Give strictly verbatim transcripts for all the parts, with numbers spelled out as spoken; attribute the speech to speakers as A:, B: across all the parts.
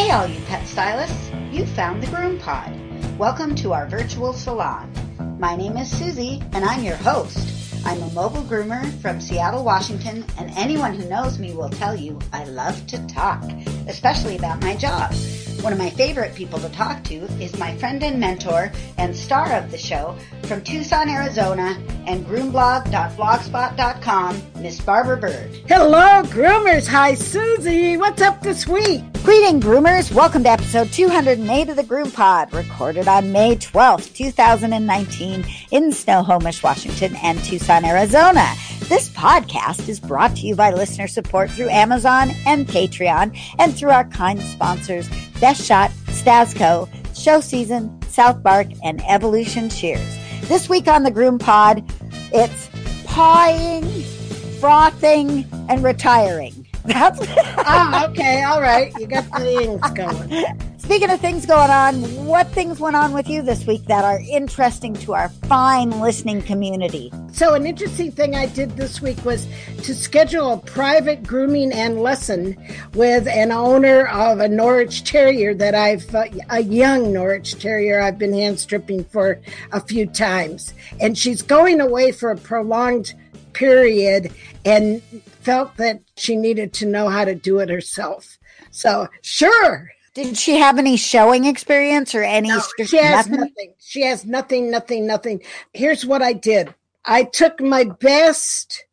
A: Hey all you pet stylists, you found the Groom Pod. Welcome to our virtual salon. My name is Susie and I'm your host. I'm a mobile groomer from Seattle, Washington, and anyone who knows me will tell you I love to talk, especially about my job. One of my favorite people to talk to is my friend and mentor and star of the show from Tucson, Arizona, and groomblog dot blogspot dot com, Miss Barbara Bird.
B: Hello, groomers. Hi, Susie. What's up this week?
A: Greeting, groomers. Welcome to episode two hundred eight of the Groom Pod, recorded on May twelfth, twenty nineteen in Snohomish, Washington, and Tucson, Arizona. This podcast is brought to you by listener support through Amazon and Patreon, and through our kind sponsors, Best Shot, Stasco, Show Season, South Bark, and Evolution Cheers. This week on the Groom Pod, it's pawing, frothing, and retiring. That's
B: oh, okay. All right. You got the things going.
A: Speaking of things going on, what things went on with you this week that are interesting to our fine listening community?
B: So an interesting thing I did this week was to schedule a private grooming and lesson with an owner of a Norwich Terrier that I've, uh, a young Norwich Terrier I've been hand stripping for a few times. And she's going away for a prolonged period and felt that she needed to know how to do it herself. So, sure.
A: Did she have any showing experience or any?
B: No, she has nothing? nothing. She has nothing, nothing, nothing. Here's what I did. I took my best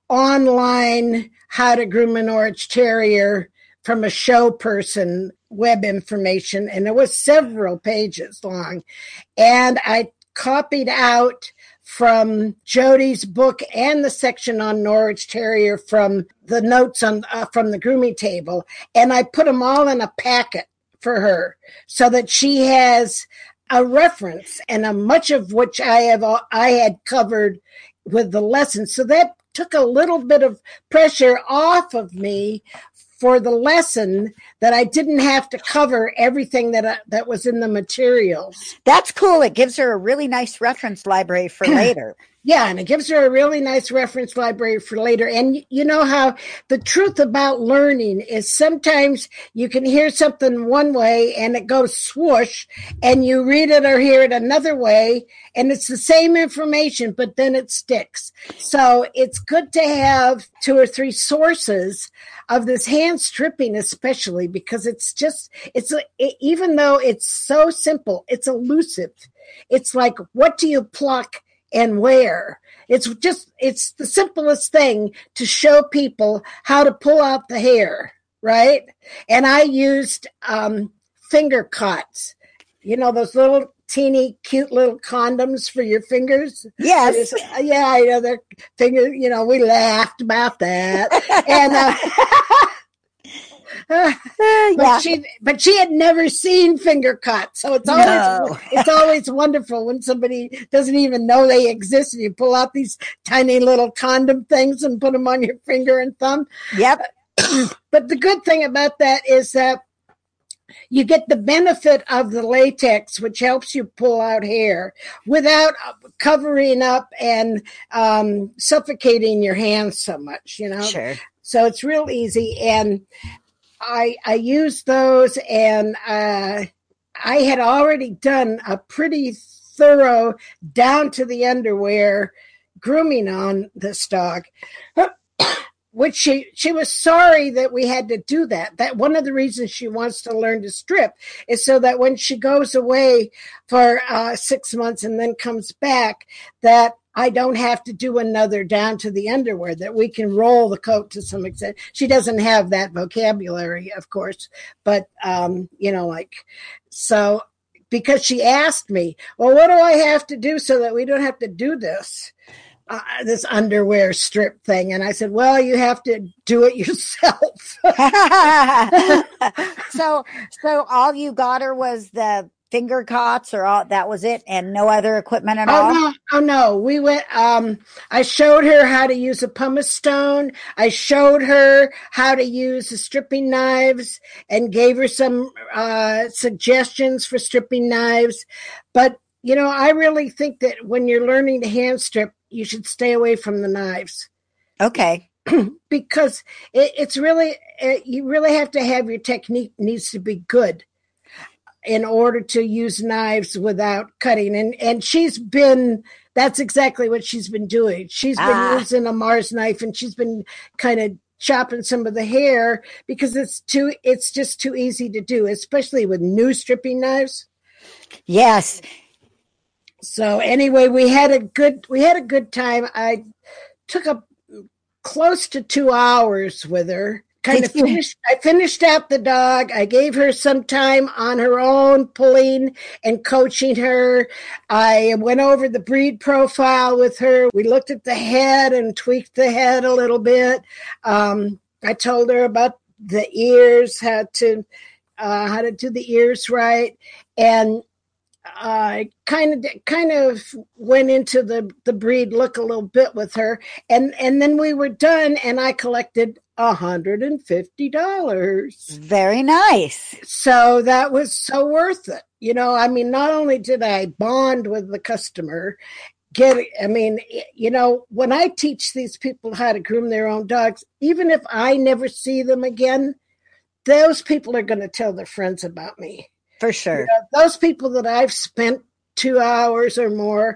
B: online how to groom an Norwich Terrier from a show person web information, and it was several pages long. And I copied out from Jody's book and the section on Norwich Terrier from the notes on uh, from the grooming table, and I put them all in a packet for her so that she has a reference, and a much of which I have I had covered with the lesson. So that took a little bit of pressure off of me for the lesson, that I didn't have to cover everything that uh, that was in the materials.
A: That's cool. It gives her a really nice reference library for later.
B: Yeah, and it gives her a really nice reference library for later. And you know how the truth about learning is sometimes you can hear something one way and it goes swoosh, and you read it or hear it another way, and it's the same information, but then it sticks. So it's good to have two or three sources of this hand stripping, especially because it's just, it's it, even though it's so simple, it's elusive. It's like, what do you pluck and where? It's just, it's the simplest thing to show people how to pull out the hair, right? And I used um, finger cots, you know, those little teeny cute little condoms for your fingers.
A: Yes.
B: Just, yeah, I know their fingers, you know, we laughed about that. and uh, Uh, but
A: yeah.
B: she, but she had never seen finger cuts, so it's always
A: No.
B: it's always wonderful when somebody doesn't even know they exist, and you pull out these tiny little condom things and put them on your finger and thumb.
A: Yep.
B: But the good thing about that is that you get the benefit of the latex, which helps you pull out hair without covering up and um, suffocating your hands so much. You know,
A: sure.
B: So it's real easy. And I, I used those, and uh, I had already done a pretty thorough down to the underwear grooming on this dog, which she, she was sorry that we had to do that. That one of the reasons she wants to learn to strip is so that when she goes away for uh, six months and then comes back, that I don't have to do another down to the underwear, that we can roll the coat to some extent. She doesn't have that vocabulary, of course, but, um, you know, like, so because she asked me, well, what do I have to do so that we don't have to do this, uh, this underwear strip thing? And I said, well, you have to do it yourself.
A: so, so all you got her was the finger cots, or all that was it, and no other equipment at
B: oh,
A: all?
B: No, oh no, we went, um, I showed her how to use a pumice stone. I showed her how to use the stripping knives and gave her some uh, suggestions for stripping knives. But, you know, I really think that when you're learning to hand strip, you should stay away from the knives.
A: Okay.
B: because it, it's really, it, you really have to have your technique needs to be good in order to use knives without cutting. And, and she's been, that's exactly what she's been doing. She's been
A: Ah.
B: using a Mars knife, and she's been kind of chopping some of the hair because it's too, it's just too easy to do, especially with new stripping knives.
A: Yes.
B: So anyway, we had a good, we had a good time. I took a close to two hours with her. Kind of finished, I finished out the dog. I gave her some time on her own, pulling and coaching her. I went over the breed profile with her. We looked at the head and tweaked the head a little bit. Um, I told her about the ears, how to uh, how to do the ears right, and I kind of kind of went into the, the breed look a little bit with her, and, and then we were done, and I collected one hundred fifty dollars.
A: Very nice.
B: So that was so worth it. You know, I mean, not only did I bond with the customer, get, I mean, you know, when I teach these people how to groom their own dogs, even if I never see them again, those people are going to tell their friends about me.
A: For sure.
B: You know, those people that I've spent two hours or more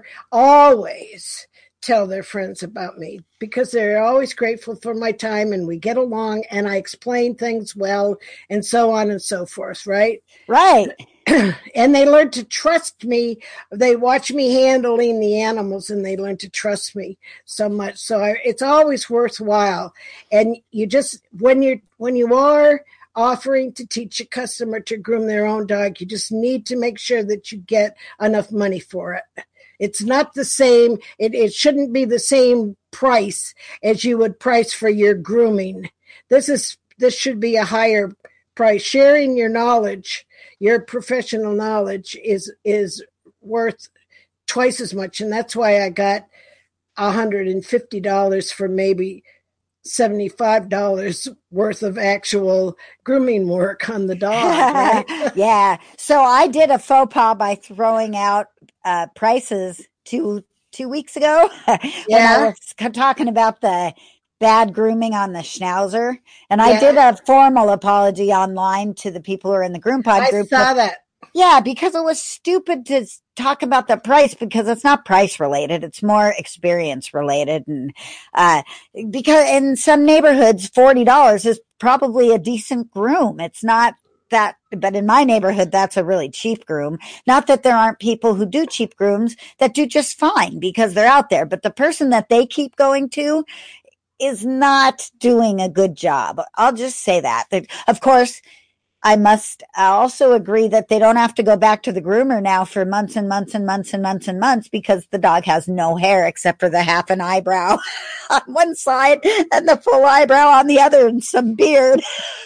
B: always tell their friends about me because they're always grateful for my time, and we get along, and I explain things well, and so on and so forth, right?
A: Right.
B: And they learn to trust me. They watch me handling the animals, and they learn to trust me so much. So I, it's always worthwhile. And you just, when you're, when you are offering to teach a customer to groom their own dog, you just need to make sure that you get enough money for it. It's not the same. It, it shouldn't be the same price as you would price for your grooming. This is, this should be a higher price. Sharing your knowledge, your professional knowledge is, is worth twice as much. And that's why I got one hundred fifty dollars for maybe seventy-five dollars worth of actual grooming work on the dog. Right?
A: Yeah. So I did a faux pas by throwing out uh, prices two two weeks ago when
B: Yeah.
A: I was talking about the bad grooming on the Schnauzer. And
B: Yeah.
A: I did a formal apology online to the people who are in the Groom Pod
B: I
A: group.
B: saw
A: but,
B: that.
A: Yeah, because it was stupid to talk about the price because it's not price related. It's more experience related. And, uh, because in some neighborhoods, forty dollars is probably a decent groom. It's not that, but in my neighborhood, that's a really cheap groom. Not that there aren't people who do cheap grooms that do just fine because they're out there, but the person that they keep going to is not doing a good job. I'll just say that. Of course, I must also agree that they don't have to go back to the groomer now for months and months and months and months and months because the dog has no hair except for the half an eyebrow on one side and the full eyebrow on the other and some beard.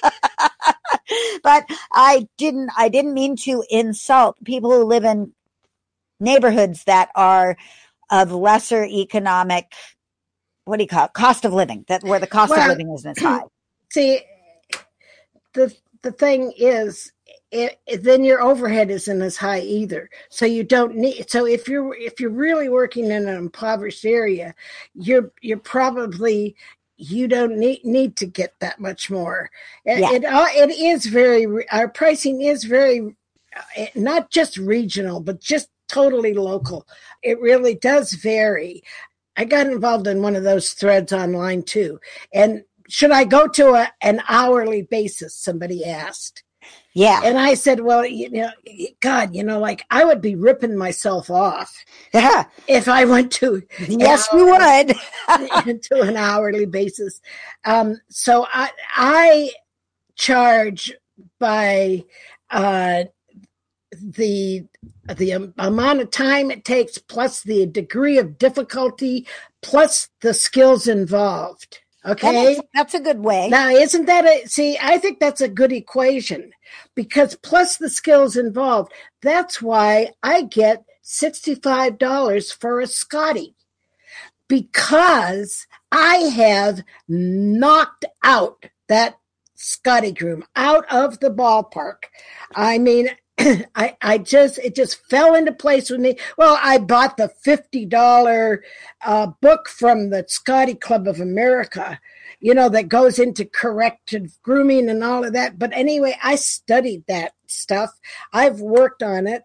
A: But I didn't, I didn't mean to insult people who live in neighborhoods that are of lesser economic, what do you call it? Cost of living, that where the cost
B: Well,
A: of living isn't as high.
B: See, the the thing is, it, it, then your overhead isn't as high either. So you don't need. So if you're if you're really working in an impoverished area, you're you're probably you don't need need to get that much more. It
A: Yeah.
B: it, it is very our pricing is very uh, not just regional, but just totally local. It really does vary. I got involved in one of those threads online too, and should I go to a, an hourly basis? Somebody asked.
A: Yeah.
B: And I said, well, you know, God, you know, like I would be ripping myself off
A: Yeah.
B: if I went to,
A: Yes, you would.
B: to an hourly basis. Um, so I, I charge by, uh, the, the amount of time it takes plus the degree of difficulty plus the skills involved. Okay.
A: That's, that's a good way.
B: Now, isn't that a, see, I think that's a good equation because plus the skills involved, that's why I get sixty-five dollars for a Scotty because I have knocked out that Scotty groom out of the ballpark. I mean, I, I just, it just fell into place with me. Well, I bought the fifty dollars uh, book from the Scotty Club of America. you know, that goes into corrective grooming and all of that. But anyway, I studied that stuff. I've worked on it.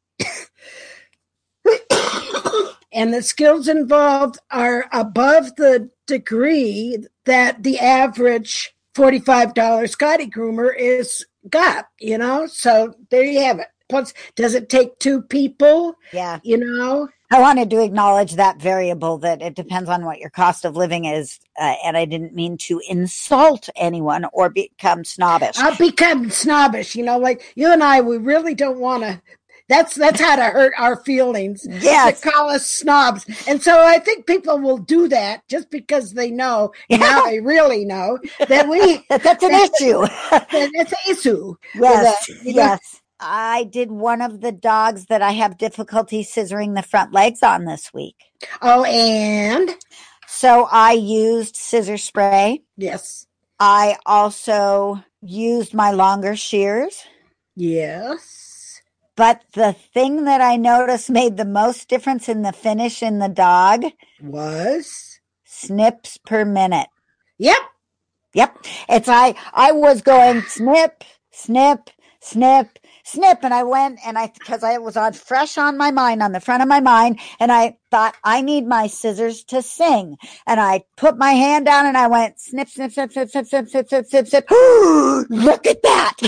B: And the skills involved are above the degree that the average forty-five dollars Scotty groomer is got, you know? So there you have it. Plus, does it take two people?
A: Yeah.
B: You know?
A: I wanted to acknowledge that variable, that it depends on what your cost of living is. Uh, and I didn't mean to insult anyone or become snobbish.
B: I'll become snobbish, you know, like you and I, we really don't want to. That's that's how to hurt our feelings.
A: Yes.
B: To call us snobs. And so I think people will do that just because they know, now they really know, that we...
A: that that's an issue.
B: That it's an issue.
A: Yes,
B: a, you know,
A: yes. I did one of the dogs that I have difficulty scissoring the front legs on this week.
B: Oh, and?
A: So I used scissor spray.
B: Yes.
A: I also used my longer shears.
B: Yes.
A: But the thing that I noticed made the most difference in the finish in the dog
B: was
A: snips per minute.
B: Yep.
A: Yep. It's I I was going snip, snip, snip, snip. And I went and I, because I was on fresh on my mind, on the front of my mind. And I thought, I need my scissors to sing. And I put my hand down and I went snip, snip, snip, snip, snip, snip, snip, snip, snip, snip. Look at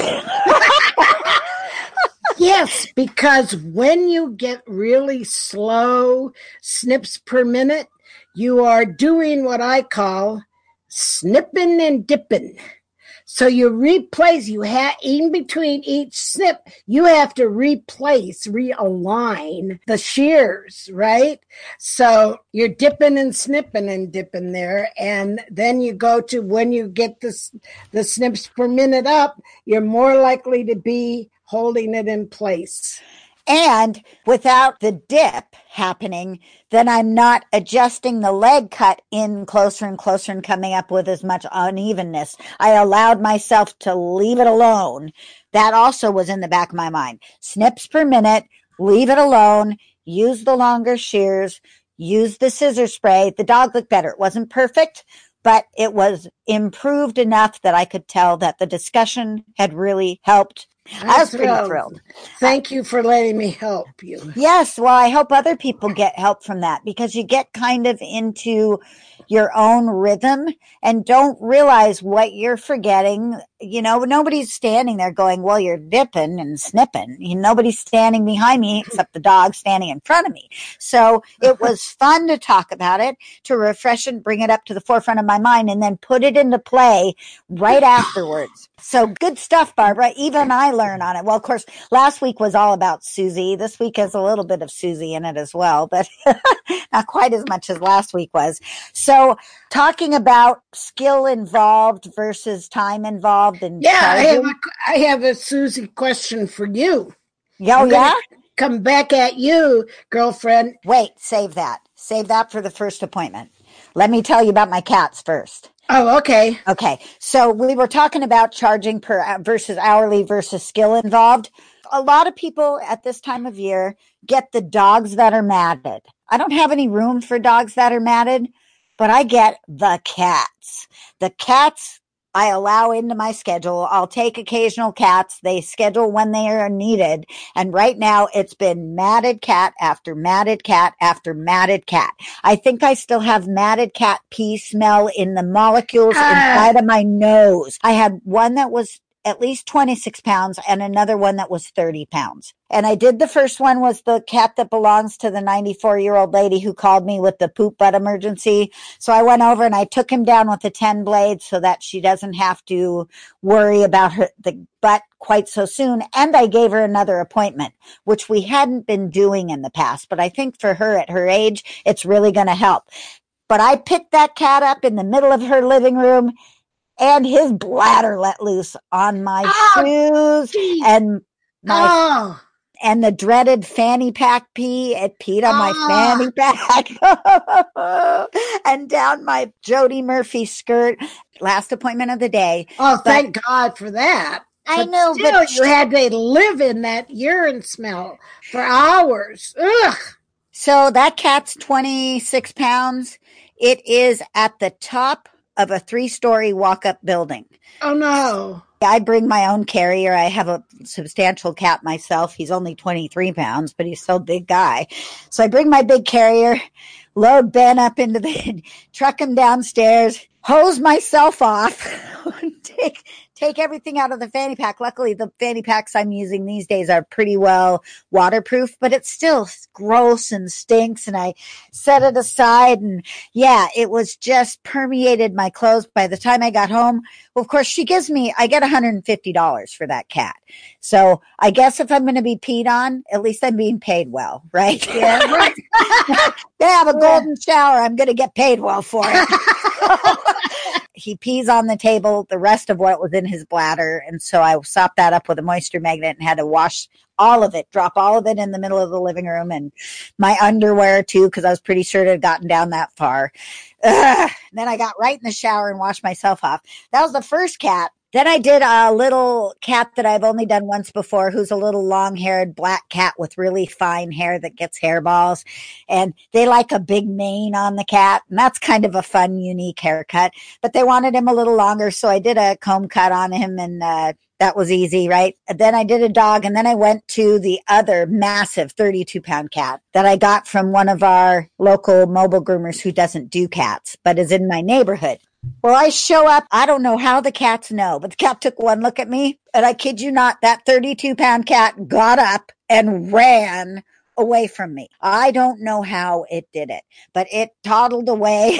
A: that.
B: Yes, because when you get really slow snips per minute, you are doing what I call snipping and dipping. So you replace, you have in between each snip, you have to replace, realign the shears, right? So you're dipping and snipping and dipping there. And then you go to when you get the, the snips per minute up, you're more likely to be holding it in place.
A: And without the dip happening, then I'm not adjusting the leg cut in closer and closer and coming up with as much unevenness. I allowed myself to leave it alone. That also was in the back of my mind. Snips per minute, leave it alone, use the longer shears, use the scissor spray. The dog looked better. It wasn't perfect, but it was improved enough that I could tell that the discussion had really helped.
B: I'm
A: I was pretty
B: thrilled.
A: thrilled.
B: Thank you for letting me help you.
A: Yes, well, I hope other people get help from that, because you get kind of into your own rhythm and don't realize what you're forgetting. You know, nobody's standing there going, well, you're dipping and snipping. You know, nobody's standing behind me except the dog standing in front of me. So it was fun to talk about it, to refresh and bring it up to the forefront of my mind, and then put it into play right afterwards. So good stuff, Barbara. Even I learn on it. Well, of course, last week was all about Susie. This week has a little bit of Susie in it as well, but not quite as much as last week was. So talking about skill involved versus time involved. And
B: yeah, I have, a, I have a Susie question for you.
A: Oh, yeah?
B: Come back at you, girlfriend.
A: Wait, save that. Save that for the first appointment. Let me tell you about my cats first.
B: Oh, okay.
A: Okay. So we were talking about charging per versus hourly versus skill involved. A lot of people at this time of year get the dogs that are matted. I don't have any room for dogs that are matted, but I get the cats. The cats I allow into my schedule. I'll take occasional cats. They schedule when they are needed. And right now it's been matted cat after matted cat after matted cat. I think I still have matted cat pee smell in the molecules uh. inside of my nose. I had one that was at least twenty-six pounds and another one that was thirty pounds. And I did the first one was the cat that belongs to the ninety-four year old lady who called me with the poop butt emergency. So I went over and I took him down with a ten blade so that she doesn't have to worry about her, the butt quite so soon. And I gave her another appointment, which we hadn't been doing in the past. But I think for her at her age, it's really going to help. But I picked that cat up in the middle of her living room, and his bladder let loose on my oh, shoes geez. and my oh. and the dreaded fanny pack pee. It peed on oh. my fanny pack and down my Jody Murphy skirt. Last appointment of the day.
B: Oh, but, thank God for that.
A: I
B: but
A: know,
B: still,
A: but
B: you had to live in that urine smell for hours. Ugh.
A: So that cat's twenty-six pounds. It is at the top of a three-story walk-up building.
B: Oh, no.
A: I bring my own carrier. I have a substantial cat myself. He's only twenty-three pounds, but he's still a big guy. So I bring my big carrier, load Ben up into the, truck him downstairs, hose myself off, take take everything out of the fanny pack. Luckily, the fanny packs I'm using these days are pretty well waterproof, but it's still gross and stinks. And I set it aside, and yeah, it was just permeated my clothes. By the time I got home, well, of course, she gives me, I get one hundred fifty dollars for that cat. So I guess if I'm going to be peed on, at least I'm being paid well, right?
B: Yeah, right.
A: They have a golden shower. I'm going to get paid well for it. He pees on the table, the rest of what was in his bladder. And so I sopped that up with a moisture magnet and had to wash all of it, drop all of it in the middle of the living room, and my underwear too, because I was pretty sure it had gotten down that far. Ugh. Then I got right in the shower and washed myself off. That was the first cat. Then I did a little cat that I've only done once before, who's a little long-haired black cat with really fine hair that gets hairballs. And they like a big mane on the cat. And that's kind of a fun, unique haircut. But they wanted him a little longer, so I did a comb cut on him, and uh, that was easy, right? Then I did a dog, and then I went to the other massive thirty-two pound cat that I got from one of our local mobile groomers who doesn't do cats, but is in my neighborhood. Well, I show up. I don't know how the cats know, but the cat took one look at me, and I kid you not, that thirty-two pound cat got up and ran away from me. I don't know how it did it, but it toddled away.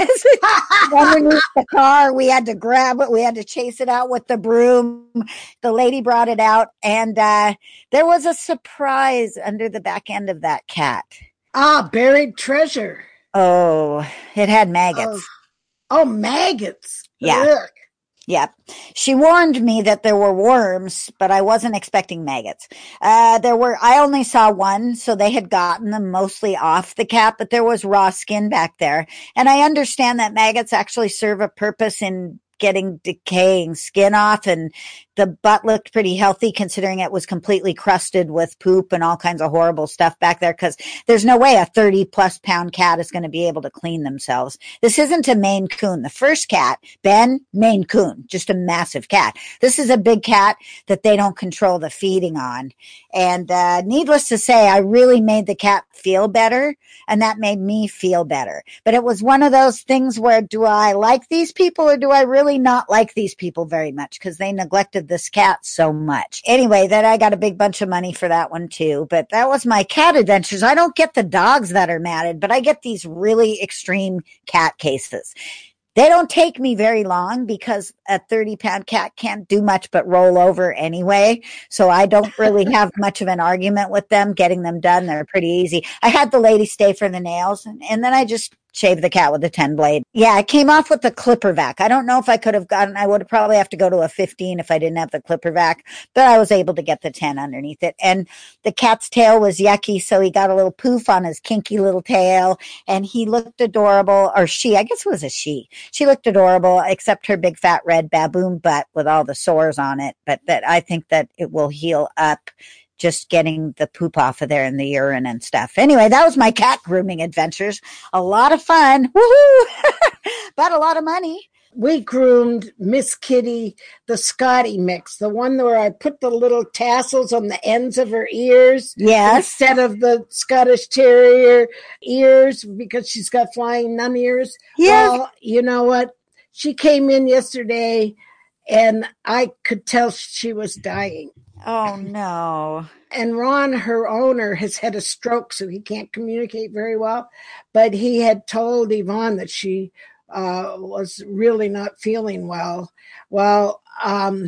A: Underneath the car, we had to grab it. We had to chase it out with the broom. The lady brought it out, and uh, there was a surprise under the back end of that cat.
B: Ah, buried treasure.
A: Oh, it had maggots.
B: Oh. Oh, maggots.
A: Yeah.
B: Ugh.
A: Yeah. She warned me that there were worms, but I wasn't expecting maggots. Uh, there were, I only saw one, so they had gotten them mostly off the cat, but there was raw skin back there. And I understand that maggots actually serve a purpose in getting decaying skin off, and the butt looked pretty healthy considering it was completely crusted with poop and all kinds of horrible stuff back there, because there's no way a thirty plus pound cat is going to be able to clean themselves. This isn't a Maine Coon. The first cat, Ben, Maine Coon, just a massive cat. This is a big cat that they don't control the feeding on. And uh, needless to say, I really made the cat feel better, and that made me feel better. But it was one of those things where, do I like these people, or do I really not like these people very much because they neglected this cat so much? Anyway, then I got a big bunch of money for that one too. But that was my cat adventures. I don't get the dogs that are matted, but I get these really extreme cat cases. They don't take me very long because a thirty pound cat can't do much but roll over anyway. So I don't really have much of an argument with them getting them done. They're pretty easy. I had the lady stay for the nails, and, and then I just shaved the cat with a ten blade. Yeah, I came off with the clipper vac. I don't know if I could have gotten, I would probably have to go to a fifteen if I didn't have the clipper vac, but I was able to get the ten underneath it. And the cat's tail was yucky, so he got a little poof on his kinky little tail, and he looked adorable, or she, I guess it was a she. She looked adorable, except her big fat red baboon butt with all the sores on it. But that I think that it will heal up just getting the poop off of there and the urine and stuff. Anyway, that was my cat grooming adventures. A lot of fun. Woohoo! But a lot of money.
B: We groomed Miss Kitty, the Scotty mix, the one where I put the little tassels on the ends of her ears.
A: Yes.
B: Instead of the Scottish Terrier ears, because she's got flying nun ears.
A: Yes.
B: Well, you know what? She came in yesterday, and I could tell she was dying.
A: Oh, no.
B: And Ron, her owner, has had a stroke, so he can't communicate very well. But he had told Yvonne that she uh, was really not feeling well. Well, um,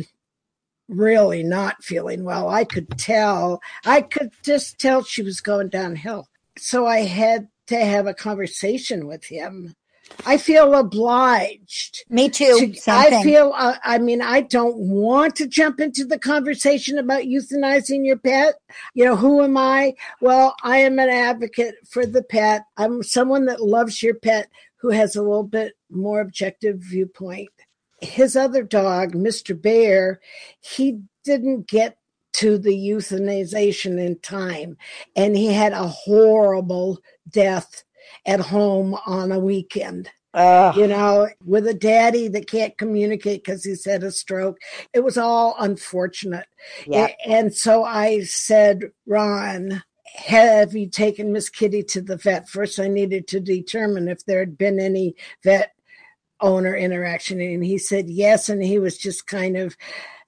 B: really not feeling well. I could tell. I could just tell she was going downhill. So I had to have a conversation with him. I feel obliged.
A: Me too.
B: To,
A: Same
B: I
A: thing.
B: feel, uh, I mean, I don't want to jump into the conversation about euthanizing your pet. You know, who am I? Well, I am an advocate for the pet. I'm someone that loves your pet who has a little bit more objective viewpoint. His other dog, Mister Bear, he didn't get to the euthanization in time, and he had a horrible death at home on a weekend. You
A: Ugh.
B: know, with a daddy that can't communicate because he's had a stroke. It was all unfortunate.
A: Yep.
B: A- And so I said, Ron, have you taken Miss Kitty to the vet? First, I needed to determine if there had been any vet owner interaction. And he said yes. And he was just kind of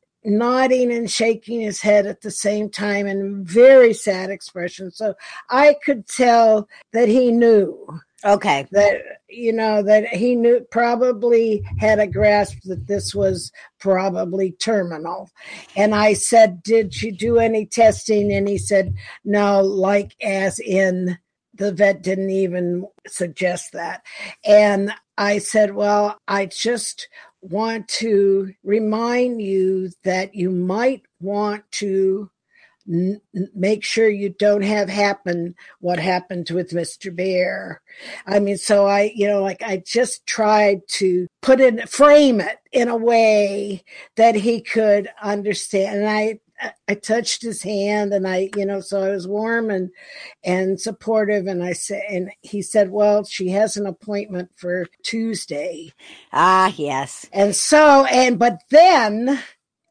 B: nodding and shaking his head at the same time, and very sad expression. So I could tell that he knew
A: Okay.
B: that, you know, that he knew, probably had a grasp that this was probably terminal. And I said, did you do any testing? And he said, no, like as in the vet didn't even suggest that. And I said, well, I just want to remind you that you might want to n- make sure you don't have happen what happened with Mister Bear. I mean, so I, you know, like I just tried to put in, frame it in a way that he could understand. And I, I touched his hand, and I, you know, so I was warm and and supportive. And I said, and he said, well, she has an appointment for Tuesday.
A: Ah, yes.
B: And so, and but then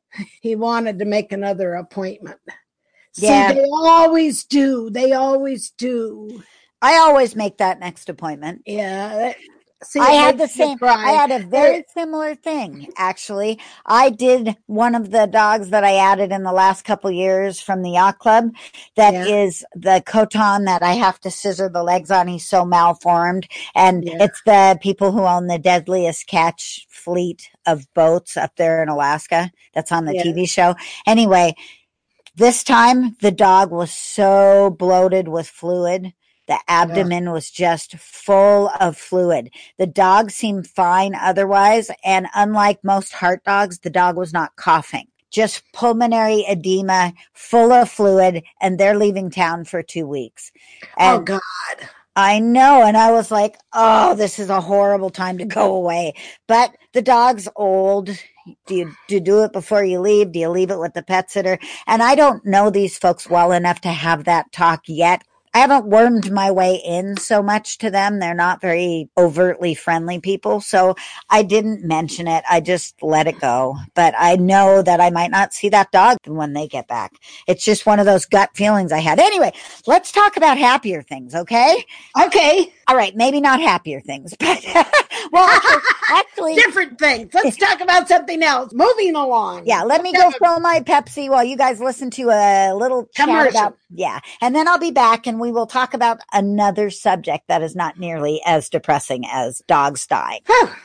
B: he wanted to make another appointment.
A: Yeah.
B: See, they always do. They always do.
A: I always make that next appointment.
B: Yeah. That, see,
A: I
B: it
A: had the
B: makes me
A: same, I
B: cry.
A: had a very similar thing, actually. I did one of the dogs that I added in the last couple years from the yacht club. That
B: Yeah.
A: is the Coton that I have to scissor the legs on. He's so malformed. And
B: Yeah.
A: it's the people who own the deadliest catch fleet of boats up there in Alaska. That's on the
B: Yeah.
A: T V show. Anyway, this time the dog was so bloated with fluid. The abdomen was just full of fluid. The dog seemed fine otherwise. And unlike most heart dogs, the dog was not coughing. Just pulmonary edema, full of fluid, and they're leaving town for two weeks. And
B: oh, God.
A: I know. And I was like, oh, this is a horrible time to go away. But the dog's old. Do you, do you do it before you leave? Do you leave it with the pet sitter? And I don't know these folks well enough to have that talk yet. I haven't wormed my way in so much to them. They're not very overtly friendly people. So I didn't mention it. I just let it go. But I know that I might not see that dog when they get back. It's just one of those gut feelings I had. Anyway, let's talk about happier things, okay?
B: Okay.
A: All right, maybe not happier things, but well, actually, actually,
B: different things. Let's talk about something else. Moving along.
A: Yeah, let me go fill my Pepsi while you guys listen to a little chat
B: Commercial.
A: about, yeah. And then I'll be back and we will talk about another subject that is not nearly as depressing as dogs dying.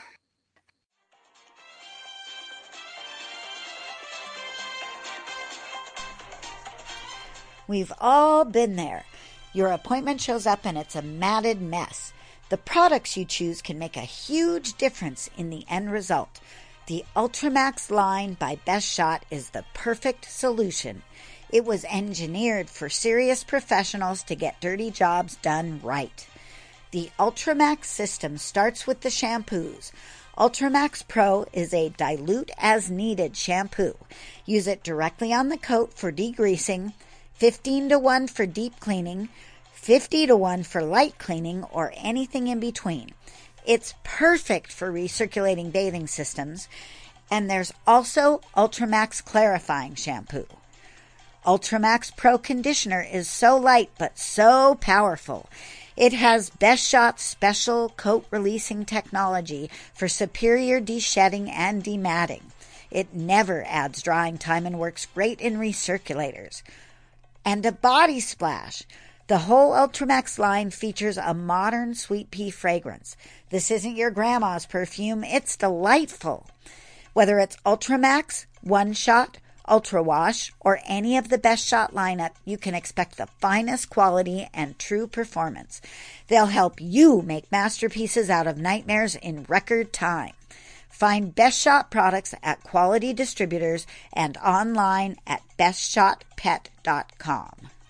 A: We've all been there. Your appointment shows up and it's a matted mess. The products you choose can make a huge difference in the end result. The Ultramax line by Best Shot is the perfect solution. It was engineered for serious professionals to get dirty jobs done right. The Ultramax system starts with the shampoos. Ultramax Pro is a dilute-as-needed shampoo. Use it directly on the coat for degreasing, fifteen to one for deep cleaning, fifty to one for light cleaning, or anything in between. It's perfect for recirculating bathing systems. And there's also Ultramax Clarifying Shampoo. Ultramax Pro Conditioner is so light but so powerful. It has Best Shot's special coat releasing technology for superior de-shedding and dematting. It never adds drying time and works great in recirculators. And a body splash. The whole Ultramax line features a modern sweet pea fragrance. This isn't your grandma's perfume. It's delightful. Whether it's Ultramax, One Shot, Ultra Wash, or any of the Best Shot lineup, you can expect the finest quality and true performance. They'll help you make masterpieces out of nightmares in record time. Find Best Shot products at quality distributors and online at best shot pet dot com.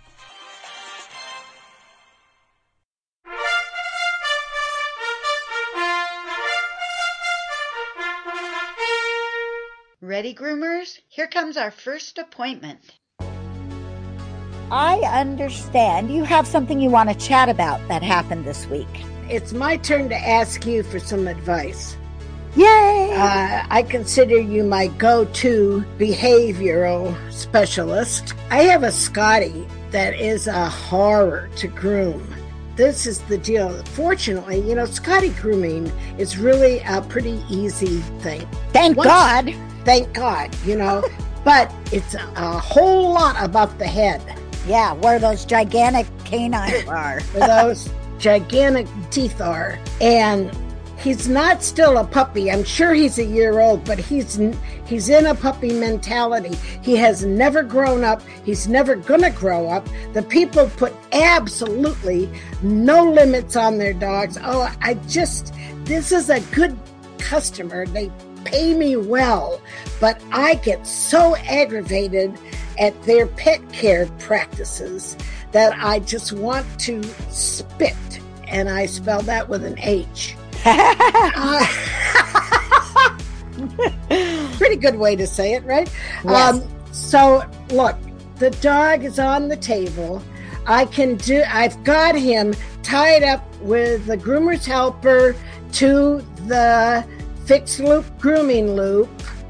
A: Ready, groomers? Here comes our first appointment. I understand you have something you want to chat about that happened this week.
B: it's my turn to ask you for some advice.
A: Yay!
B: Uh, I consider you my go-to behavioral specialist. I have a Scottie that is a horror to groom. This is the deal. Fortunately, you know, Scottie grooming is really a pretty easy thing.
A: Thank
B: Once,
A: God.
B: Thank God, you know. But it's a, a whole lot about the head.
A: Yeah, where those gigantic canines are.
B: Where those gigantic teeth are. And he's not still a puppy. I'm sure he's a year old, but he's he's in a puppy mentality. He has never grown up. He's never gonna grow up. The people put absolutely no limits on their dogs. Oh, I just, this is a good customer. They pay me well, but I get so aggravated at their pet care practices that I just want to spit. And I spell that with an H. uh, pretty good way to say it, right?
A: Yes.
B: Um, so look, the dog is on the table. I can do, I've got him tied up with the groomer's helper to the fixed loop grooming loop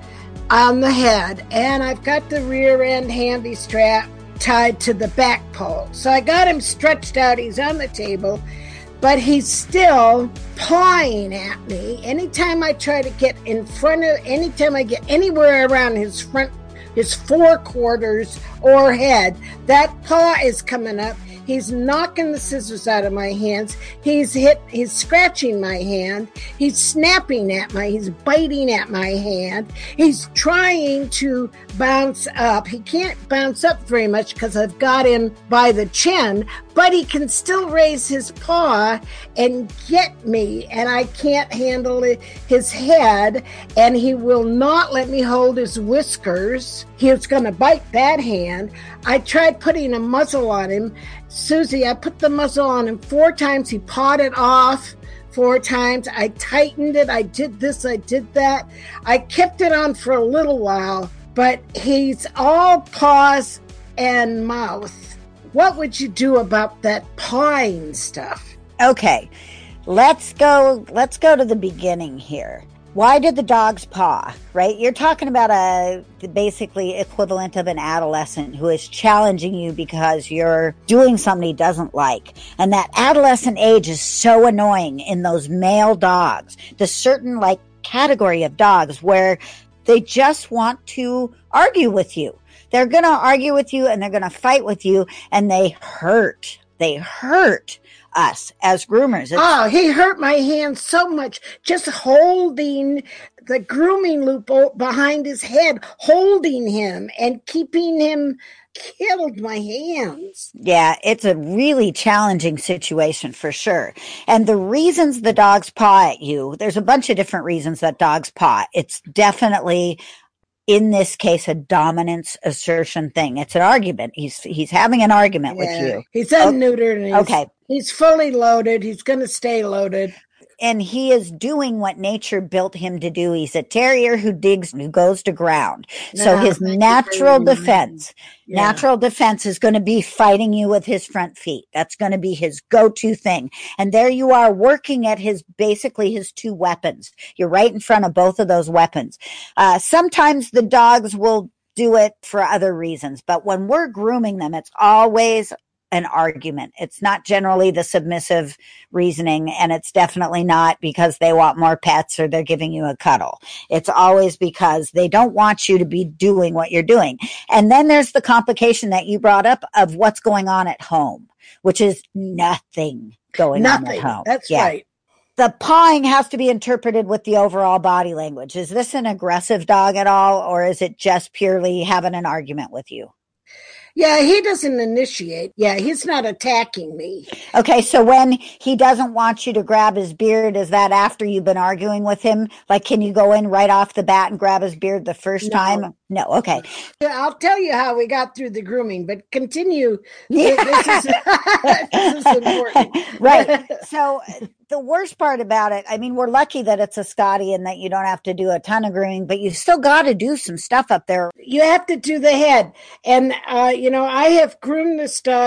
B: on the head. And I've got the rear end handy strap tied to the back pole. So I got him stretched out. He's on the table. But he's still pawing at me. Anytime I try to get in front of, anytime I get anywhere around his front, his forequarters or head, that paw is coming up. He's knocking the scissors out of my hands. He's hit, he's scratching my hand. He's snapping at my, he's biting at my hand. He's trying to bounce up. He can't bounce up very much because I've got him by the chin, but he can still raise his paw and get me, and I can't handle it, his head, and he will not let me hold his whiskers. He's going to bite that hand. I tried putting a muzzle on him. Susie, I put the muzzle on him four times. He pawed it off four times. I tightened it. I did this. I did that. I kept it on for a little while, but he's all paws and mouth. What would you do about that pawing stuff?
A: Okay, let's go. Let's go to the beginning here. Why did the dogs paw, right? You're talking about a basically equivalent of an adolescent who is challenging you because you're doing something he doesn't like. And that adolescent age is so annoying in those male dogs, the certain like category of dogs where they just want to argue with you. They're going to argue with you and they're going to fight with you, and they hurt. They hurt us as groomers. It's-
B: oh, he hurt my hand so much just holding the grooming loop behind his head, holding him and keeping him killed my hands.
A: Yeah, it's a really challenging situation for sure. And the reasons the dogs paw at you, there's a bunch of different reasons that dogs paw. It's definitely, in this case, a dominance assertion thing. It's an argument. He's he's having an argument
B: Yeah,
A: with you.
B: He's unneutered. And he's,
A: Okay.
B: He's fully loaded. He's going to stay loaded.
A: And he is doing what nature built him to do. He's a terrier who digs, who goes to ground. So
B: No,
A: his
B: thank you
A: natural
B: very much.
A: defense,
B: Yeah.
A: natural defense is going to be fighting you with his front feet. That's going to be his go-to thing. And there you are working at his, basically his two weapons. You're right in front of both of those weapons. Uh, sometimes the dogs will do it for other reasons, but when we're grooming them, it's always an argument. It's not generally the submissive reasoning, and it's definitely not because they want more pets or they're giving you a cuddle. It's always because they don't want you to be doing what you're doing. And then there's the complication that you brought up of what's going on at home, which is nothing going
B: Nothing.
A: on at home.
B: That's
A: Yeah.
B: right.
A: The pawing has to be interpreted with the overall body language. Is this an aggressive dog at all, or is it just purely having an argument with you?
B: Yeah, he doesn't initiate. Yeah, he's not attacking me.
A: Okay, so when he doesn't want you to grab his beard, is that after you've been arguing with him? Like, can you go in right off the bat and grab his beard the first
B: No.
A: time? No, okay.
B: Yeah, I'll tell you how we got through the grooming, but continue.
A: Yeah.
B: This is, this is important.
A: Right. So the worst part about it, I mean, we're lucky that it's a Scottie and that you don't have to do a ton of grooming, but you still got to do some stuff up there.
B: You have to do the head. And, uh, you know, I have groomed this dog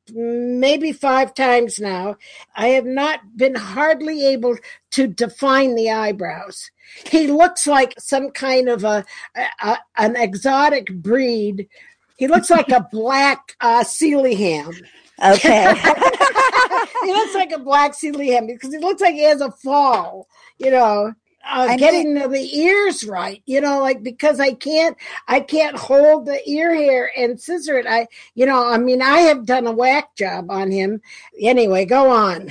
B: maybe five times now. I have not been hardly able to define the eyebrows. He looks like some kind of a, a an exotic breed. He looks like a black uh, Sealyham.
A: Okay.
B: He looks like a black Sealyham because he looks like he has a fall, you know. Uh, getting mean, the ears right, you know, like because I can't, I can't hold the ear hair and scissor it. I, you know, I mean, I have done a whack job on him. Anyway, go on.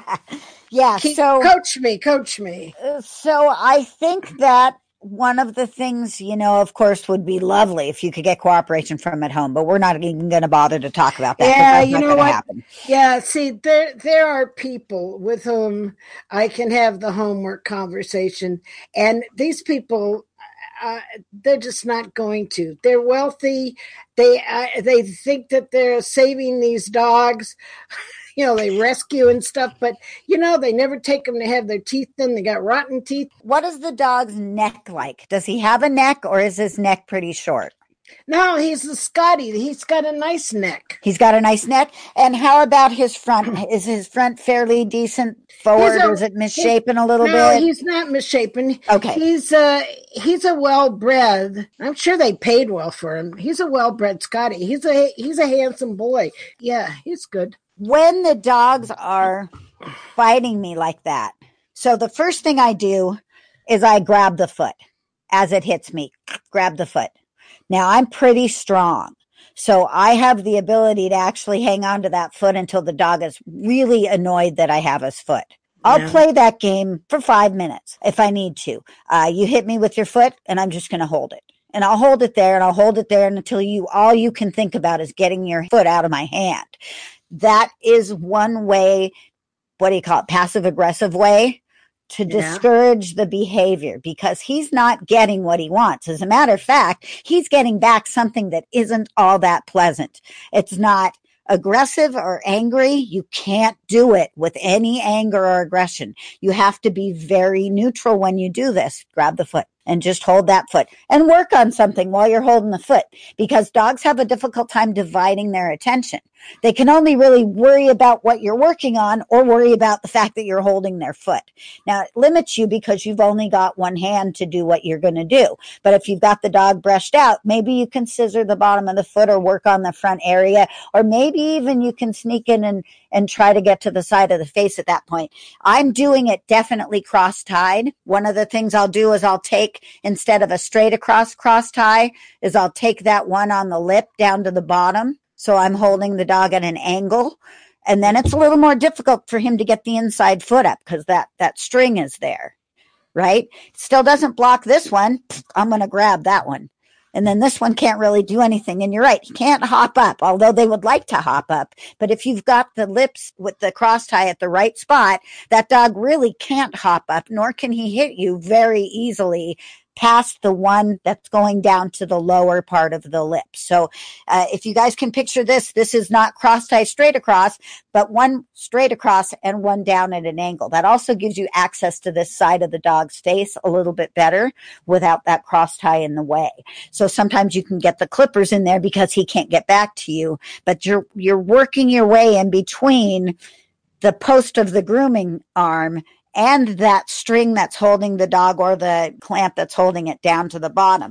A: Yeah.
B: Keep,
A: so
B: coach me, coach me.
A: So I think that one of the things, you know, of course, would be lovely if you could get cooperation from at home, but we're not even going to bother to talk about that.
B: Yeah,
A: that's
B: you
A: not
B: know what?
A: Happen.
B: Yeah, see, there there are people with whom I can have the homework conversation, and these people, uh, they're just not going to. They're wealthy. They uh, they think that they're saving these dogs. You know, they rescue and stuff, but, you know, they never take them to have their teeth done. They got rotten teeth.
A: What is the dog's neck like? Does he have a neck, or is his neck pretty short?
B: No, he's a Scotty. He's got a nice neck.
A: He's got a nice neck. And how about his front? Is his front fairly decent forward, a, or is it misshapen a little
B: no,
A: bit?
B: No, he's not misshapen.
A: Okay.
B: He's a, he's a well-bred. I'm sure they paid well for him. He's a well-bred Scotty. He's a, he's a handsome boy. Yeah, he's good.
A: When the dogs are fighting me like that, so the first thing I do is I grab the foot as it hits me, grab the foot. Now I'm pretty strong, so I have the ability to actually hang on to that foot until the dog is really annoyed that I have his foot. I'll yeah. play that game for five minutes if I need to. Uh, you hit me with your foot and I'm just going to hold it. And I'll hold it there and I'll hold it there until you, all you can think about is getting your foot out of my hand. That is one way, what do you call it, passive aggressive way to yeah. discourage the behavior, because he's not getting what he wants. As a matter of fact, he's getting back something that isn't all that pleasant. It's not aggressive or angry. You can't do it with any anger or aggression. You have to be very neutral when you do this. Grab the foot and just hold that foot and work on something while you're holding the foot, because dogs have a difficult time dividing their attention. They can only really worry about what you're working on or worry about the fact that you're holding their foot. Now, it limits you because you've only got one hand to do what you're going to do. But if you've got the dog brushed out, maybe you can scissor the bottom of the foot or work on the front area, or maybe even you can sneak in and, and try to get to the side of the face at that point. I'm doing it definitely cross-tied. One of the things I'll do is I'll take, instead of a straight across cross tie, is I'll take that one on the lip down to the bottom. So I'm holding the dog at an angle, and then it's a little more difficult for him to get the inside foot up because that, that string is there, right? Still doesn't block this one. I'm going to grab that one. And then this one can't really do anything. And you're right, he can't hop up, although they would like to hop up. But if you've got the lips with the cross tie at the right spot, that dog really can't hop up, nor can he hit you very easily past the one that's going down to the lower part of the lip. So uh, if you guys can picture this, this is not cross tie straight across, but one straight across and one down at an angle. That also gives you access to this side of the dog's face a little bit better without that cross tie in the way. So sometimes you can get the clippers in there because he can't get back to you, but you're you're working your way in between the post of the grooming arm and that string that's holding the dog or the clamp that's holding it down to the bottom.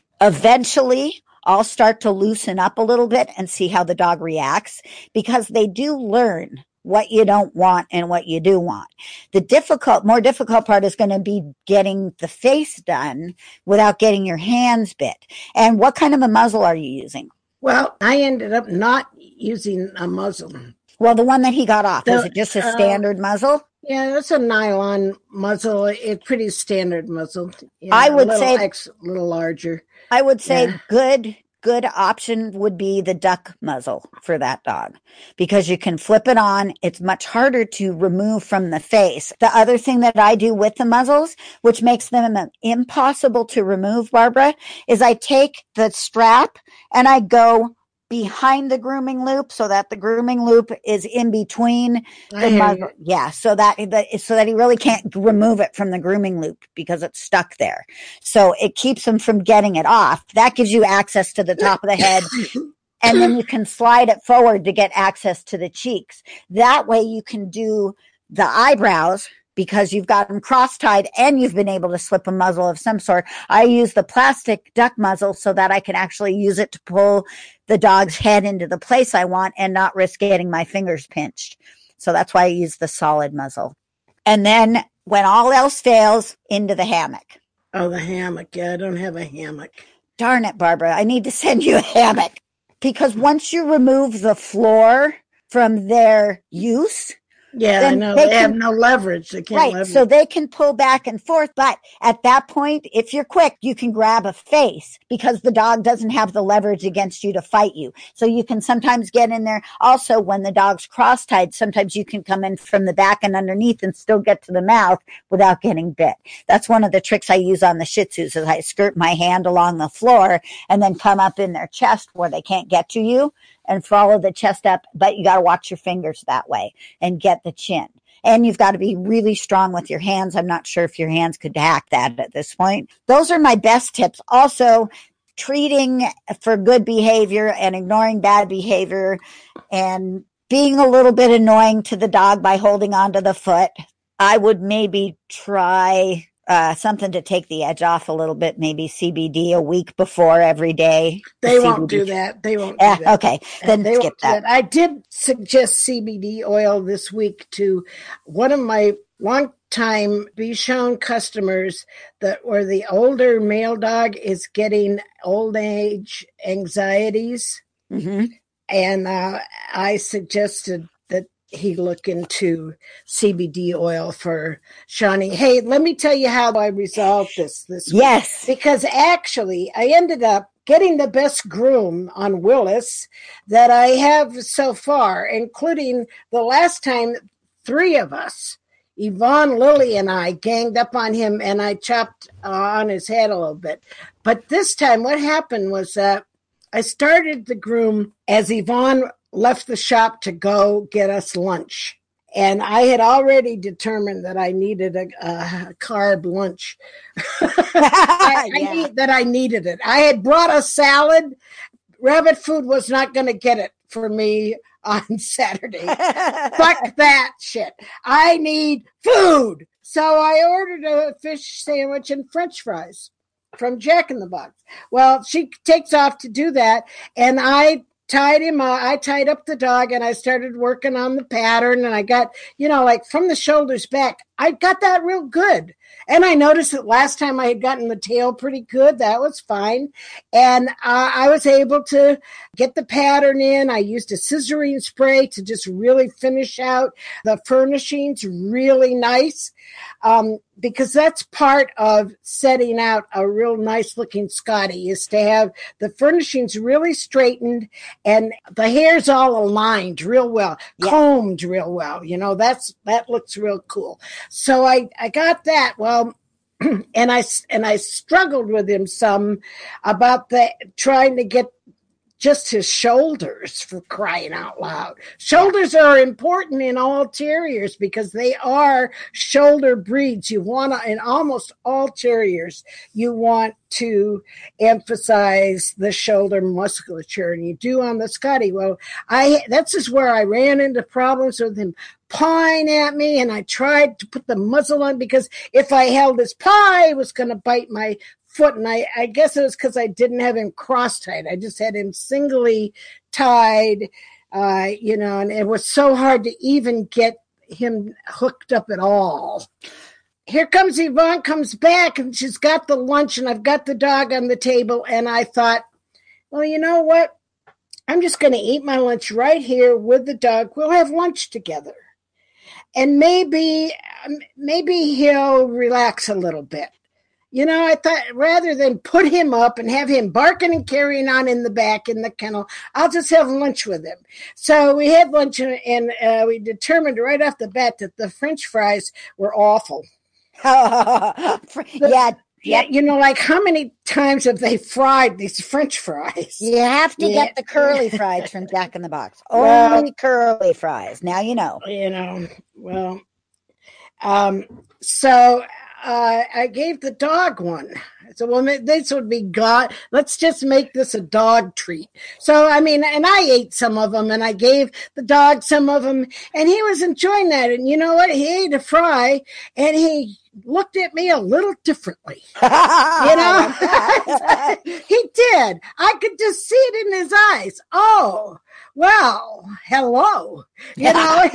A: Eventually, I'll start to loosen up a little bit and see how the dog reacts, because they do learn what you don't want and what you do want. The difficult, more difficult part is going to be getting the face done without getting your hands bit. And what kind of a muzzle are you using?
B: Well, I ended up not using a muzzle.
A: Well, the one that he got off,
B: So,
A: is it just a standard uh, muzzle?
B: Yeah, it's a nylon muzzle. It's pretty standard muzzle. Yeah,
A: I would
B: a little
A: say
B: X, a little larger.
A: I would say
B: Yeah.
A: good, good option would be the duck muzzle for that dog, because you can flip it on. It's much harder to remove from the face. The other thing that I do with the muzzles, which makes them impossible to remove, Barbara, is I take the strap and I go behind the grooming loop so that the grooming loop is in between the muzzle. Yeah, so that, so that he really can't remove it from the grooming loop because it's stuck there. So it keeps him from getting it off. That gives you access to the top of the head and then you can slide it forward to get access to the cheeks. That way you can do the eyebrows because you've got them cross-tied and you've been able to slip a muzzle of some sort. I use the plastic duck muzzle so that I can actually use it to pull the dog's head into the place I want and not risk getting my fingers pinched. So that's why I use the solid muzzle. And then when all else fails, into the hammock.
B: Oh, the hammock. Yeah, I don't have a hammock.
A: Darn it, Barbara. I need to send you a hammock. Because once you remove the floor from their use,
B: yeah, I know they, they can, have no leverage. They can't
A: right,
B: leverage.
A: So they can pull back and forth. But at that point, if you're quick, you can grab a face because the dog doesn't have the leverage against you to fight you. So you can sometimes get in there. Also, when the dog's cross-tied, sometimes you can come in from the back and underneath and still get to the mouth without getting bit. That's one of the tricks I use on the Shih Tzus is I skirt my hand along the floor and then come up in their chest where they can't get to you and follow the chest up, but you got to watch your fingers that way and get the chin. And you've got to be really strong with your hands. I'm not sure if your hands could hack that at this point. Those are my best tips. Also, treating for good behavior and ignoring bad behavior and being a little bit annoying to the dog by holding onto the foot. I would maybe try Uh, something to take the edge off a little bit, maybe C B D a week before every day.
B: They
A: the
B: won't
A: C B D.
B: do that. They won't
A: uh,
B: do that.
A: Okay, then
B: they
A: skip that.
B: that. I did suggest C B D oil this week to one of my longtime Bichon customers that where the older male dog is getting old age anxieties.
A: Mm-hmm.
B: And uh, I suggested he look into C B D oil for Shawnee. Hey, let me tell you how I resolved this this week.
A: Yes.
B: Because actually, I ended up getting the best groom on Willis that I have so far, including the last time three of us, Yvonne, Lily, and I, ganged up on him, and I chopped uh, on his head a little bit. But this time, what happened was that I started the groom as Yvonne left the shop to go get us lunch. And I had already determined that I needed a, a carb lunch. I,
A: yeah.
B: I need, that I needed it. I had brought a salad. Rabbit food was not going to get it for me on Saturday. Fuck that shit. I need food. So I ordered a fish sandwich and French fries from Jack in the Box. Well, she takes off to do that. And I tied him up. I tied up the dog and I started working on the pattern and I got, you know, like from the shoulders back, I got that real good. And I noticed that last time I had gotten the tail pretty good. That was fine. And uh, I was able to get the pattern in. I used a scissoring spray to just really finish out the furnishings really nice. Um, because that's part of setting out a real nice looking Scotty is to have the furnishings really straightened and the hairs all aligned real well, yeah. Combed real well. You know, that's, that looks real cool. So I, I got that. Well, and I, and I struggled with him some about the trying to get just his shoulders, for crying out loud. Shoulders are important in all terriers because they are shoulder breeds. You want to, in almost all terriers, you want to emphasize the shoulder musculature, and you do on the Scotty. Well, I that's just where I ran into problems with him pawing at me, and I tried to put the muzzle on because if I held his paw, he was going to bite my foot, and I, I guess it was because I didn't have him cross-tied. I just had him singly tied, uh, you know, and it was so hard to even get him hooked up at all. Here comes Yvonne, comes back, and she's got the lunch, and I've got the dog on the table, and I thought, well, you know what? I'm just going to eat my lunch right here with the dog. We'll have lunch together. And maybe, maybe he'll relax a little bit. You know, I thought rather than put him up and have him barking and carrying on in the back in the kennel, I'll just have lunch with him. So we had lunch, and uh, we determined right off the bat that the French fries were awful.
A: yeah.
B: Yeah, you know, like how many times have they fried these French fries?
A: You have to yeah. get the curly fries from Jack in the Box. Well, only curly fries. Now you know.
B: You know, well, um, so uh, I gave the dog one. So, well, this would be God. Let's just make this a dog treat. So, I mean, and I ate some of them, and I gave the dog some of them, and he was enjoying that. And you know what? He ate a fry, and he looked at me a little differently. You know, he did. I could just see it in his eyes. Oh, well, hello. You know.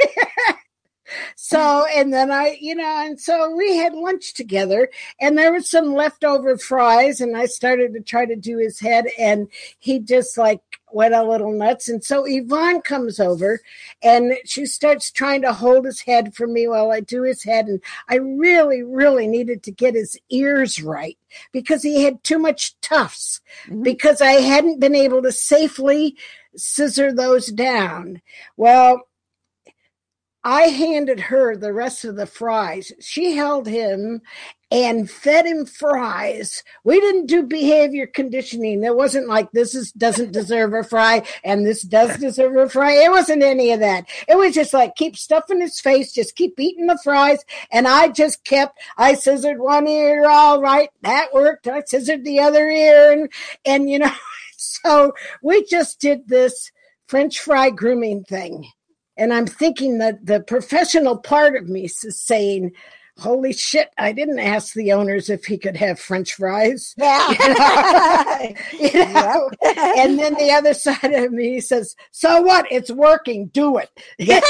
B: So, and then I, you know, and so we had lunch together, and there was some leftover fries, and I started to try to do his head, and he just like went a little nuts. And so Yvonne comes over, and she starts trying to hold his head for me while I do his head. And I really, really needed to get his ears right because he had too much tufts, mm-hmm. because I hadn't been able to safely scissor those down. Well, I handed her the rest of the fries. She held him and fed him fries. We didn't do behavior conditioning. It wasn't like this is doesn't deserve a fry and this does deserve a fry. It wasn't any of that. It was just like keep stuffing his face, just keep eating the fries. And I just kept, I scissored one ear, all right, that worked. I scissored the other ear. And, and you know, so we just did this French fry grooming thing. And I'm thinking that the professional part of me is saying, holy shit, I didn't ask the owners if he could have French fries.
A: Yeah.
B: You know? You know? Yep. And then the other side of me says, so what? It's working. Do it. Yeah.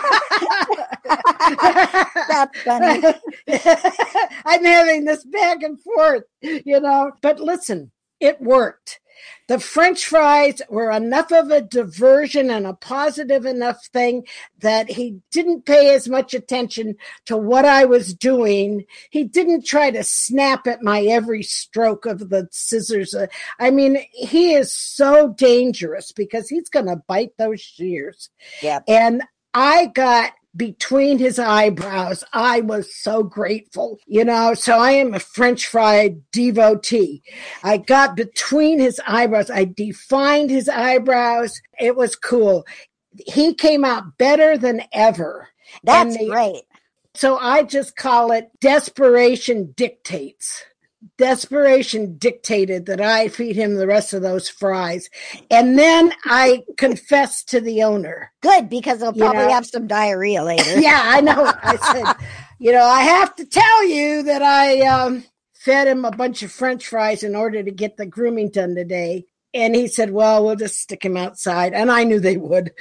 A: That's funny.
B: I'm having this back and forth, you know. But listen, it worked. The French fries were enough of a diversion and a positive enough thing that he didn't pay as much attention to what I was doing. He didn't try to snap at my every stroke of the scissors. I mean, he is so dangerous because he's going to bite those shears.
A: Yeah.
B: And I got between his eyebrows. I was so grateful, you know, so I am a French fry devotee. I got between his eyebrows. I defined his eyebrows. It was cool. He came out better than ever.
A: That's
B: they,
A: great.
B: So I just call it desperation dictates. Desperation dictated that I feed him the rest of those fries. And then I confessed to the owner.
A: Good, because he'll probably
B: you know?
A: have some diarrhea later.
B: Yeah, I know. I said, you know, I have to tell you that I um, fed him a bunch of French fries in order to get the grooming done today. And he said, well, we'll just stick him outside. And I knew they would.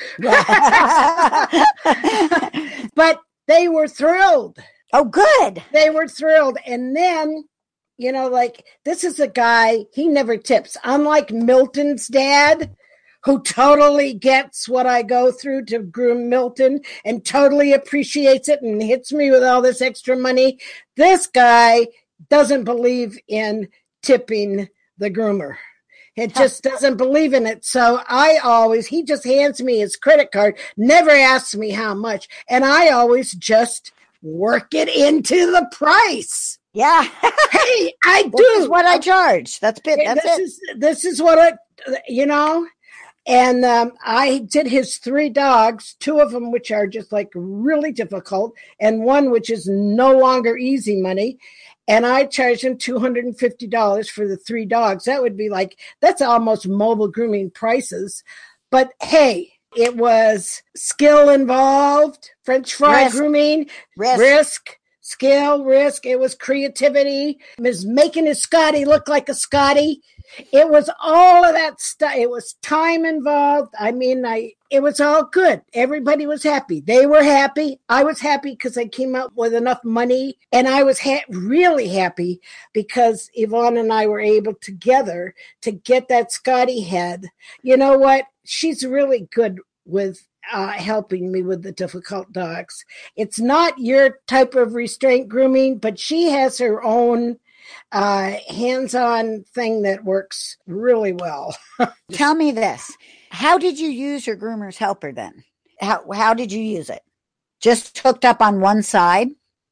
B: But they were thrilled.
A: Oh, good.
B: They were thrilled. And then, you know, like, this is a guy, he never tips. Unlike Milton's dad, who totally gets what I go through to groom Milton and totally appreciates it and hits me with all this extra money. This guy doesn't believe in tipping the groomer. It just doesn't believe in it. So I always, he just hands me his credit card, never asks me how much. And I always just work it into the price.
A: Yeah.
B: Hey, I do.
A: This is what I charge. That's it. That's
B: this
A: it.
B: Is, this is what I, you know, and um, I did his three dogs, two of them which are just like really difficult, and one which is no longer easy money. And I charged him two hundred fifty dollars for the three dogs. That would be like, that's almost mobile grooming prices. But hey, it was skill involved, French fry
A: risk.
B: grooming,
A: risk.
B: risk. Skill, risk. It was creativity. It was making his Scotty look like a Scotty. It was all of that stuff. It was time involved. I mean, I it was all good. Everybody was happy. They were happy. I was happy because I came up with enough money. And I was ha- really happy because Yvonne and I were able together to get that Scotty head. You know what? She's really good with Uh, helping me with the difficult dogs. It's not your type of restraint grooming, but she has her own uh, hands-on thing that works really well.
A: Tell me this. How did you use your groomer's helper then? How, how did you use it? Just hooked up on one side?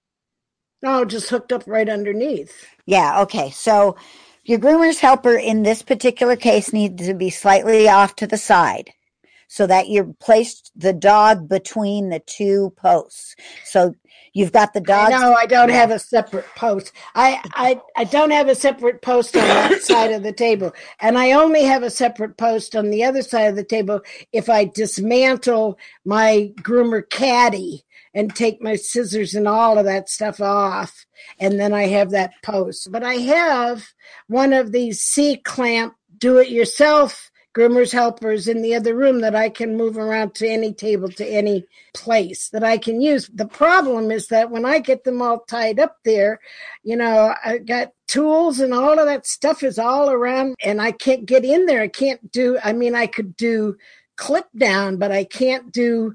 B: No, just hooked up right underneath.
A: Yeah, okay. So your groomer's helper in this particular case needs to be slightly off to the side, so that you placed the dog between the two posts. So You've got the dog.
B: No, I don't yeah. have a separate post. I, I, I don't have a separate post on that side of the table. And I only have a separate post on the other side of the table if I dismantle my groomer caddy and take my scissors and all of that stuff off. And then I have that post. But I have one of these C-clamp do-it-yourself groomers helpers in the other room that I can move around to any table, to any place that I can use. The problem is that when I get them all tied up there, you know, I got tools and all of that stuff is all around and I can't get in there. I can't do, I mean, I could do clip down, but I can't do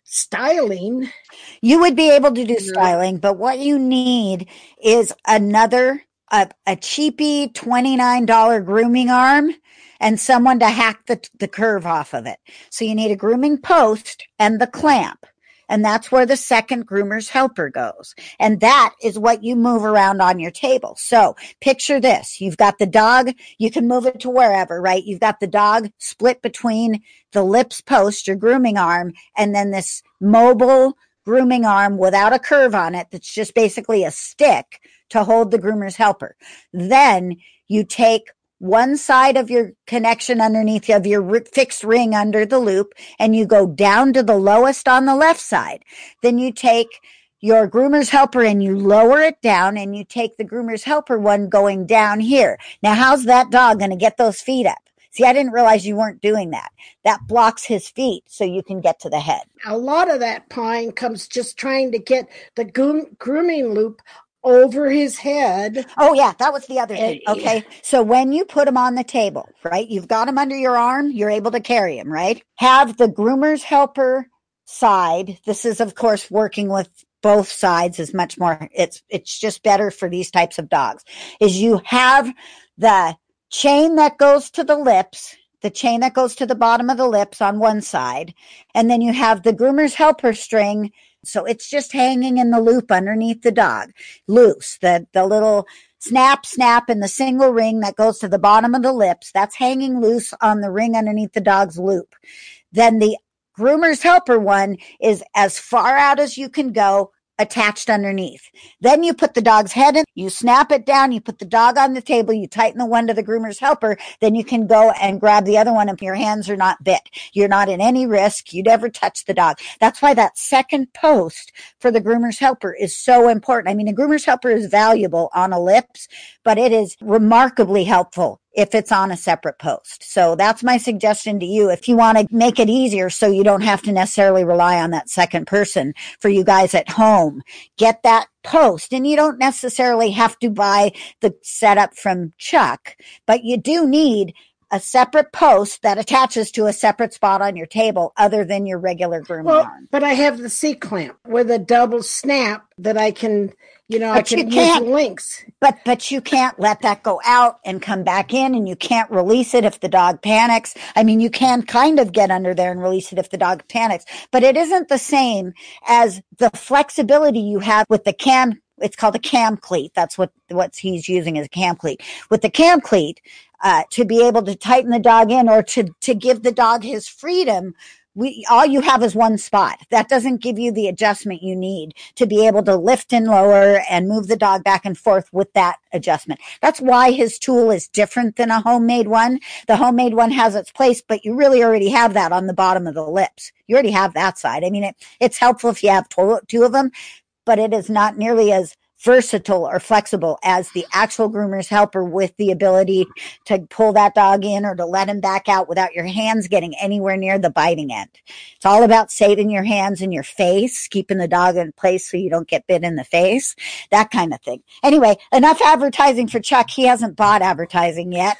B: styling.
A: You would be able to do styling, but what you need is another, a, a cheapy twenty-nine dollars grooming arm and someone to hack the, the curve off of it. So you need a grooming post and the clamp. And that's where the second groomer's helper goes. And that is what you move around on your table. So picture this. You've got the dog. You can move it to wherever, right? You've got the dog split between the lips post, your grooming arm, and then this mobile grooming arm without a curve on it. That's just basically a stick to hold the groomer's helper. Then you take one side of your connection underneath of your fixed ring under the loop, and you go down to the lowest on the left side. Then you take your groomer's helper and you lower it down, and you take the groomer's helper one going down here. Now, how's that dog going to get those feet up? See, I didn't realize you weren't doing that. That blocks his feet so you can get to the head.
B: A lot of that pine comes just trying to get the groom- grooming loop over his head.
A: Oh, yeah, that was the other thing. Okay, so when you put him on the table, right, you've got him under your arm, you're able to carry him, right? Have the groomer's helper side. This is, of course, working with both sides is much more, it's it's just better for these types of dogs, is you have the chain that goes to the lips, the chain that goes to the bottom of the lips on one side, and then you have the groomer's helper string. So it's just hanging in the loop underneath the dog, loose. The, the little snap, snap in the single ring that goes to the bottom of the lips, that's hanging loose on the ring underneath the dog's loop. Then the groomer's helper one is as far out as you can go, attached underneath. Then you put the dog's head in, you snap it down, you put the dog on the table, you tighten the one to the groomer's helper, then you can go and grab the other one and your hands are not bit. You're not in any risk. You never touch the dog. That's why that second post for the groomer's helper is so important. I mean, the groomer's helper is valuable on a lips, but it is remarkably helpful if it's on a separate post. So that's my suggestion to you. If you want to make it easier so you don't have to necessarily rely on that second person for you guys at home, get that post. And you don't necessarily have to buy the setup from Chuck, but you do need a separate post that attaches to a separate spot on your table other than your regular grooming
B: well,
A: arm.
B: But I have the C-clamp with a double snap that I can, you know,
A: but
B: I can
A: use
B: links.
A: But but you can't let that go out and come back in, and you can't release it if the dog panics. I mean, you can kind of get under there and release it if the dog panics, but it isn't the same as the flexibility you have with the cam. It's called a cam cleat. That's what what he's using as a cam cleat. With the cam cleat, uh, to be able to tighten the dog in or to to give the dog his freedom, we all you have is one spot. That doesn't give you the adjustment you need to be able to lift and lower and move the dog back and forth with that adjustment. That's why his tool is different than a homemade one. The homemade one has its place, but you really already have that on the bottom of the lips. You already have that side. I mean, it, it's helpful if you have two, two of them, but it is not nearly as versatile or flexible as the actual groomer's helper with the ability to pull that dog in or to let him back out without your hands getting anywhere near the biting end. It's all about saving your hands in your face, keeping the dog in place so you don't get bit in the face, that kind of thing. Anyway, enough advertising for Chuck. He hasn't bought advertising yet.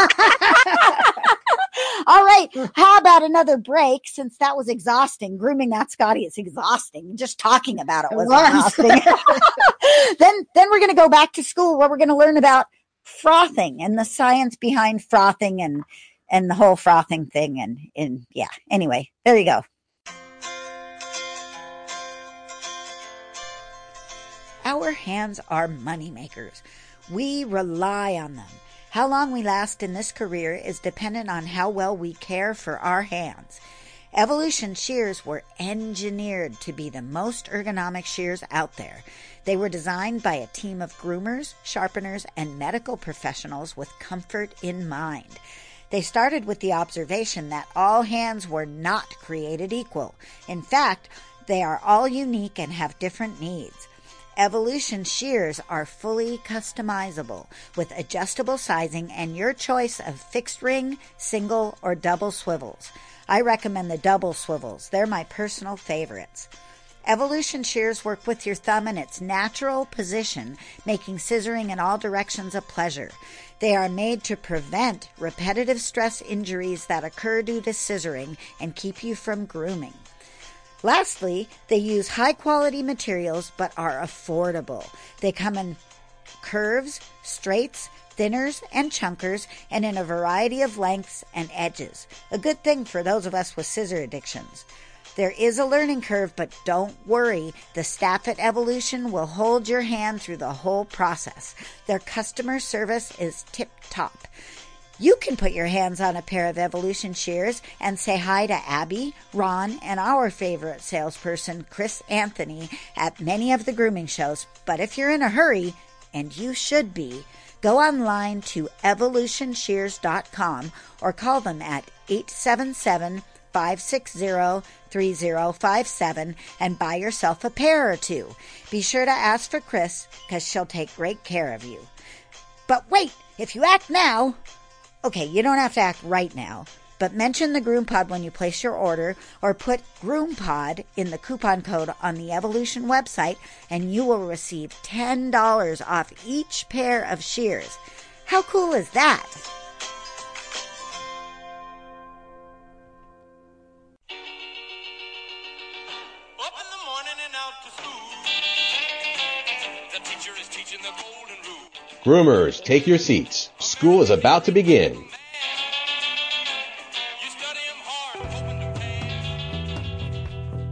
A: All right. How about another break? Since that was exhausting. Grooming that Scotty is exhausting. Just talking about it was, it was. exhausting. then, then we're going to go back to school where we're going to learn about frothing and the science behind frothing and, and the whole frothing thing. And, and yeah, anyway, there you go. Our hands are money makers. We rely on them. How long we last in this career is dependent on how well we care for our hands. Evolution shears were engineered to be the most ergonomic shears out there. They were designed by a team of groomers, sharpeners, and medical professionals with comfort in mind. They started with the observation that all hands were not created equal. In fact, they are all unique and have different needs. Evolution shears are fully customizable with adjustable sizing and your choice of fixed ring, single, or double swivels. I recommend the double swivels. They're my personal favorites. Evolution shears work with your thumb in its natural position, making scissoring in all directions a pleasure. They are made to prevent repetitive stress injuries that occur due to scissoring and keep you from grooming. Lastly, they use high-quality materials but are affordable. They come in curves, straights, thinners, and chunkers, and in a variety of lengths and edges. A good thing for those of us with scissor addictions. There is a learning curve, but don't worry. The staff at Evolution will hold your hand through the whole process. Their customer service is tip-top. You can put your hands on a pair of Evolution shears and say hi to Abby, Ron, and our favorite salesperson, Chris Anthony, at many of the grooming shows. But if you're in a hurry, and you should be, go online to evolution shears dot com or call them at eight seven seven, five six zero, three zero five seven and buy yourself a pair or two. Be sure to ask for Chris, because she'll take great care of you. But wait, if you act now... Okay, you don't have to act right now, but mention the GroomPod when you place your order or put GroomPod in the coupon code on the Evolution website and you will receive ten dollars off each pair of shears. How cool is that?
C: Up in the morning and out to school. The teacher is teaching the golden rule.
D: Groomers, take your seats. School is about to begin.
C: You study 'em hard, hoping to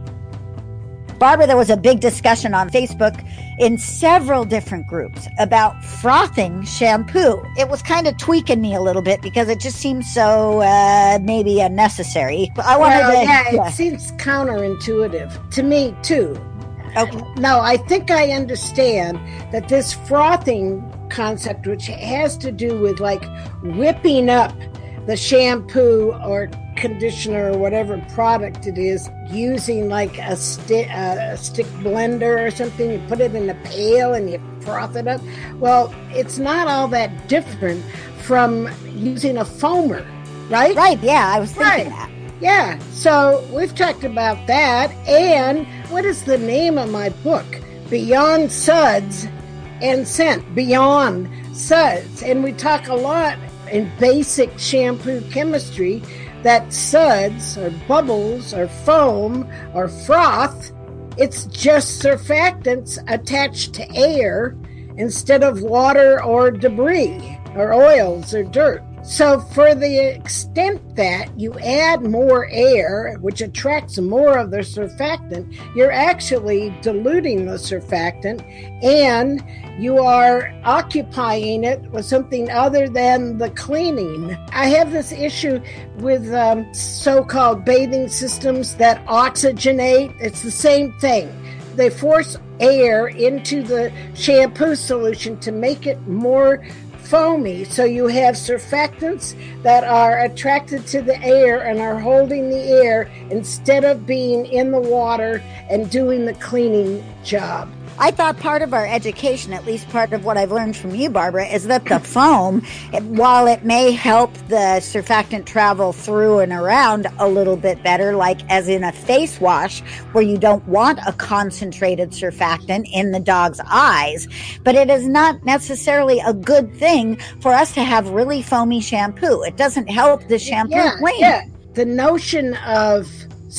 C: pay.
A: Barbara, there was a big discussion on Facebook in several different groups about frothing shampoo. It was kind of tweaking me a little bit because it just seems so uh, maybe unnecessary. But I wanted
B: well,
A: to...
B: yeah,
A: yeah.
B: it seems counterintuitive to me, too.
A: Okay.
B: No, I think I understand that this frothing concept, which has to do with like whipping up the shampoo or conditioner or whatever product it is, using like a stick, uh, a stick blender or something. You put it in a pail and you froth it up. Well, it's not all that different from using a foamer, right?
A: Right, yeah, I was thinking
B: Right.
A: that.
B: Yeah, so we've talked about that. And what is the name of my book? Beyond Suds and Scent. Beyond Suds. And we talk a lot in basic shampoo chemistry that suds or bubbles or foam or froth, it's just surfactants attached to air instead of water or debris or oils or dirt. So for the extent that you add more air, which attracts more of the surfactant, you're actually diluting the surfactant and you are occupying it with something other than the cleaning. I have this issue with um, so-called bathing systems that oxygenate. It's the same thing. They force air into the shampoo solution to make it more foamy, so you have surfactants that are attracted to the air and are holding the air instead of being in the water and doing the cleaning job.
A: I thought part of our education, at least part of what I've learned from you, Barbara, is that the foam, it, while it may help the surfactant travel through and around a little bit better, like as in a face wash where you don't want a concentrated surfactant in the dog's eyes, but it is not necessarily a good thing for us to have really foamy shampoo. It doesn't help the shampoo
B: yeah,
A: clean.
B: Yeah. The notion of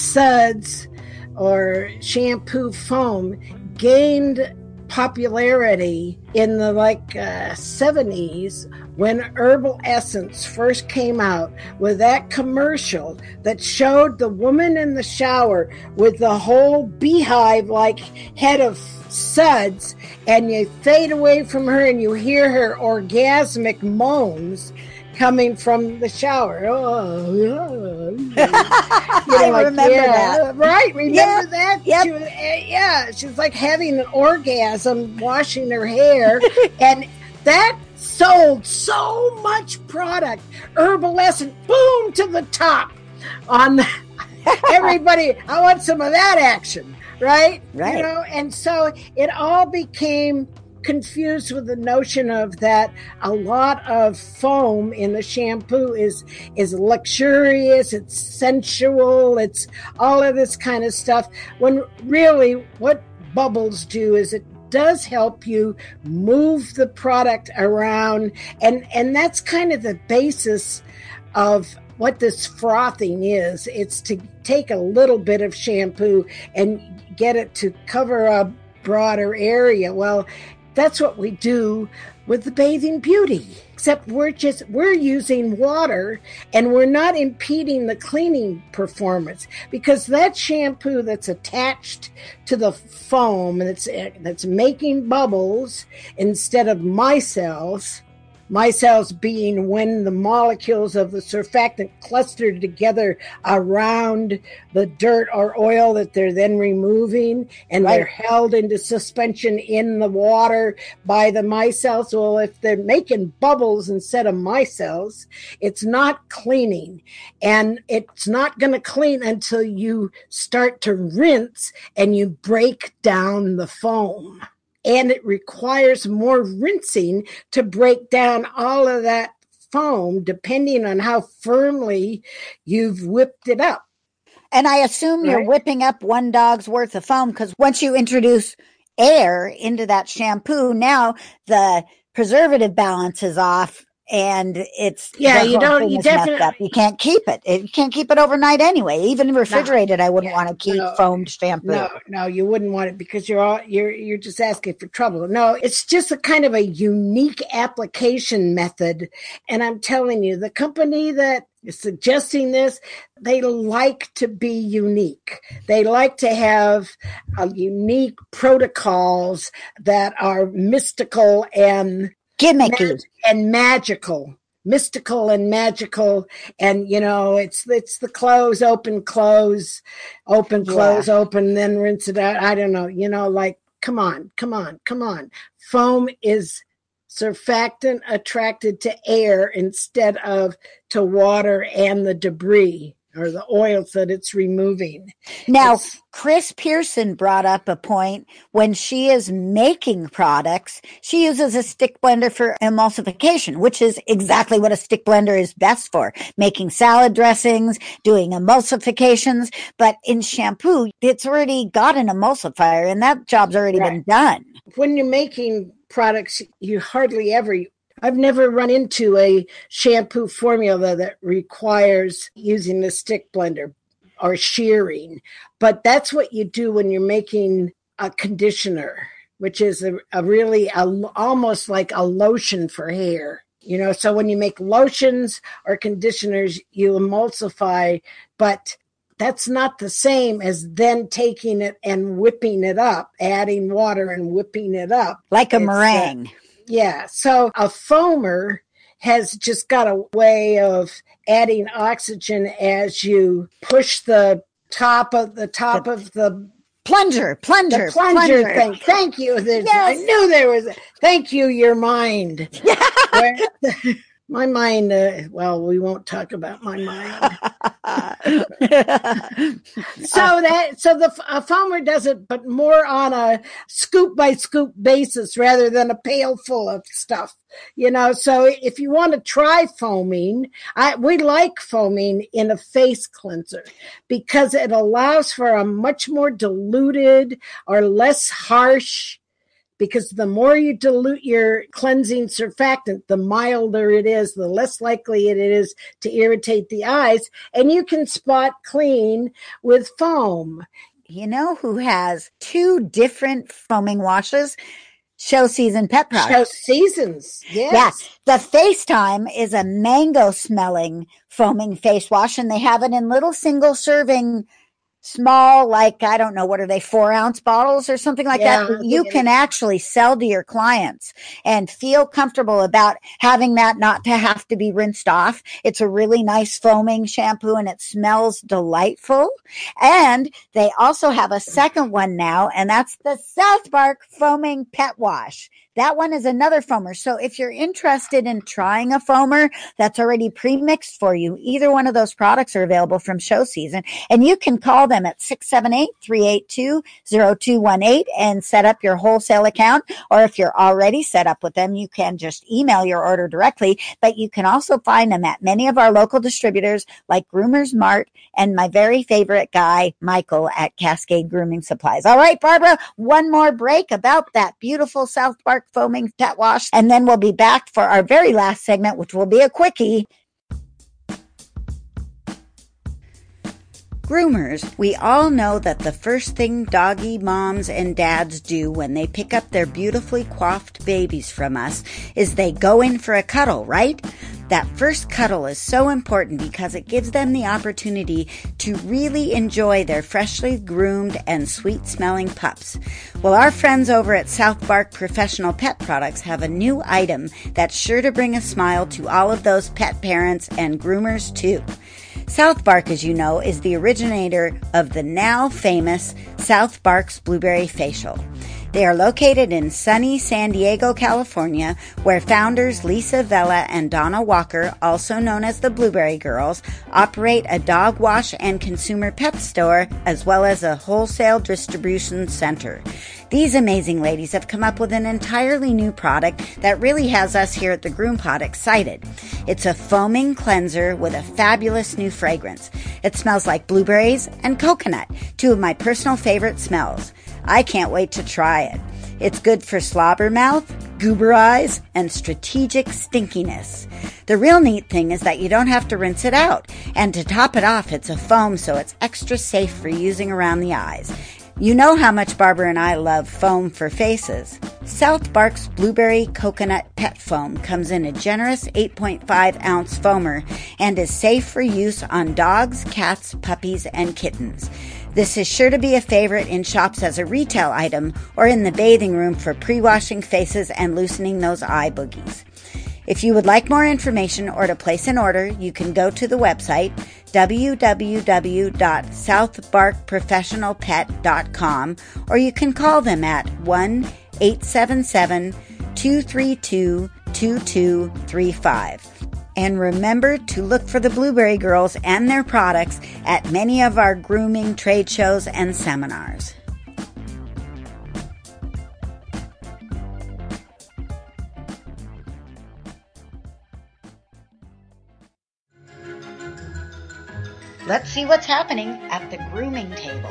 B: suds or shampoo foam gained popularity in the like uh, seventies when Herbal Essence first came out with that commercial that showed the woman in the shower with the whole beehive like head of suds, and you fade away from her and you hear her orgasmic moans coming from the shower. Oh, yeah. You know,
A: I
B: like,
A: remember
B: yeah,
A: that.
B: right? Remember
A: Yep,
B: that?
A: yep.
B: She was, eh, yeah, she was like having an orgasm washing her hair, and that sold so much product. Herbal Essence, boom, to the top. On the, everybody, I want some of that action, right?
A: Right.
B: You know, and so it all became confused with the notion of that a lot of foam in the shampoo is is luxurious, it's sensual, it's all of this kind of stuff, when really what bubbles do is it does help you move the product around, and and that's kind of the basis of what this frothing is. It's to take a little bit of shampoo and get it to cover a broader area. Well, that's what we do with the Bathing Beauty, except we're just we're using water and we're not impeding the cleaning performance, because that shampoo that's attached to the foam that's that's making bubbles instead of micelles. Micelles being when the molecules of the surfactant cluster together around the dirt or oil that they're then removing, and right. They're held into suspension in the water by the micelles. Well, if they're making bubbles instead of micelles, it's not cleaning. And it's not going to clean until you start to rinse and you break down the foam. And it requires more rinsing to break down all of that foam, depending on how firmly you've whipped it up.
A: And I assume right? You're whipping up one dog's worth of foam, because once you introduce air into that shampoo, now the preservative balance is off. And it's
B: yeah, you don't. You definitely
A: up. You can't keep it. it. You can't keep it overnight anyway. Even refrigerated, no, I wouldn't yeah, want to keep
B: no,
A: foamed shampoo.
B: No, no, you wouldn't want it, because you're all you're you're just asking for trouble. No, it's just a kind of a unique application method. And I'm telling you, the company that is suggesting this, they like to be unique. They like to have uh, unique protocols that are mystical and
A: gimmicky
B: mag- and magical, mystical and magical. And, you know, it's, it's the close, open, close, open, close, yeah. open, then rinse it out. I don't know, you know, like, come on, come on, come on. Foam is surfactant attracted to air instead of to water and the debris or the oils that it's removing.
A: Now,
B: it's,
A: Chris Pearson brought up a point. When she is making products, she uses a stick blender for emulsification, which is exactly what a stick blender is best for, making salad dressings, doing emulsifications. But in shampoo, it's already got an emulsifier, and that job's already right. been done.
B: When you're making products, you hardly ever I've never run into a shampoo formula that requires using a stick blender or shearing, but that's what you do when you're making a conditioner, which is a, a really a, almost like a lotion for hair. You know, so when you make lotions or conditioners, you emulsify, but that's not the same as then taking it and whipping it up, adding water and whipping it up.
A: Like a
B: it's,
A: meringue.
B: Uh, Yeah, so a foamer has just got a way of adding oxygen as you push the top of the top
A: the
B: of the
A: plunger, plunger,
B: the plunger,
A: plunger.
B: thing. Thank you. Yes. I knew there was. A, thank you, your mind. Where, my mind. Uh, well, we won't talk about my mind. so that so the a foamer does it, but more on a scoop by scoop basis rather than a pail full of stuff. You know, so if you want to try foaming, I we like foaming in a face cleanser because it allows for a much more diluted or less harsh. Because the more you dilute your cleansing surfactant, the milder it is, the less likely it is to irritate the eyes, and you can spot clean with foam.
A: You know who has two different foaming washes? Show Season Pet Products.
B: Show Seasons, yes.
A: Yeah. The FaceTime is a mango smelling foaming face wash, and they have it in little single serving, small, like, I don't know, what are they, four ounce bottles or something like
B: Yeah,
A: that? You
B: yeah.
A: can actually sell to your clients and feel comfortable about having that not to have to be rinsed off. It's a really nice foaming shampoo and it smells delightful. And they also have a second one now, and that's the South Bark Foaming Pet Wash. That one is another foamer. So if you're interested in trying a foamer that's already pre-mixed for you, either one of those products are available from Show Season. And you can call them at six seven eight, three eight two, zero two one eight and set up your wholesale account. Or if you're already set up with them, you can just email your order directly. But you can also find them at many of our local distributors like Groomers Mart and my very favorite guy, Michael, at Cascade Grooming Supplies. All right, Barbara, one more break about that beautiful South Bark Foaming Pet Wash, and then we'll be back for our very last segment, which will be a quickie. Groomers, we all know that the first thing doggy moms and dads do when they pick up their beautifully coiffed babies from us is they go in for a cuddle, right? That first cuddle is so important because it gives them the opportunity to really enjoy their freshly groomed and sweet-smelling pups. Well, our friends over at South Bark Professional Pet Products have a new item that's sure to bring a smile to all of those pet parents and groomers too. South Bark, as you know, is the originator of the now famous South Bark's Blueberry Facial. They are located in sunny San Diego, California, where founders Lisa Vela and Donna Walker, also known as the Blueberry Girls, operate a dog wash and consumer pet store as well as a wholesale distribution center. These amazing ladies have come up with an entirely new product that really has us here at the Groom Pod excited. It's a foaming cleanser with a fabulous new fragrance. It smells like blueberries and coconut, two of my personal favorite smells. I can't wait to try it. It's good for slobber mouth, goober eyes, and strategic stinkiness. The real neat thing is that you don't have to rinse it out. And to top it off, it's a foam, so it's extra safe for using around the eyes. You know how much Barbara and I love foam for faces. South Bark's Blueberry Coconut Pet Foam comes in a generous eight point five ounce foamer and is safe for use on dogs, cats, puppies, and kittens. This is sure to be a favorite in shops as a retail item or in the bathing room for pre-washing faces and loosening those eye boogies. If you would like more information or to place an order, you can go to the website w w w dot south bark professional pet dot com or you can call them at one eight seven seven, two three two, two two three five. And remember to look for the Blueberry Girls and their products at many of our grooming trade shows and seminars. Let's see what's happening at the grooming table.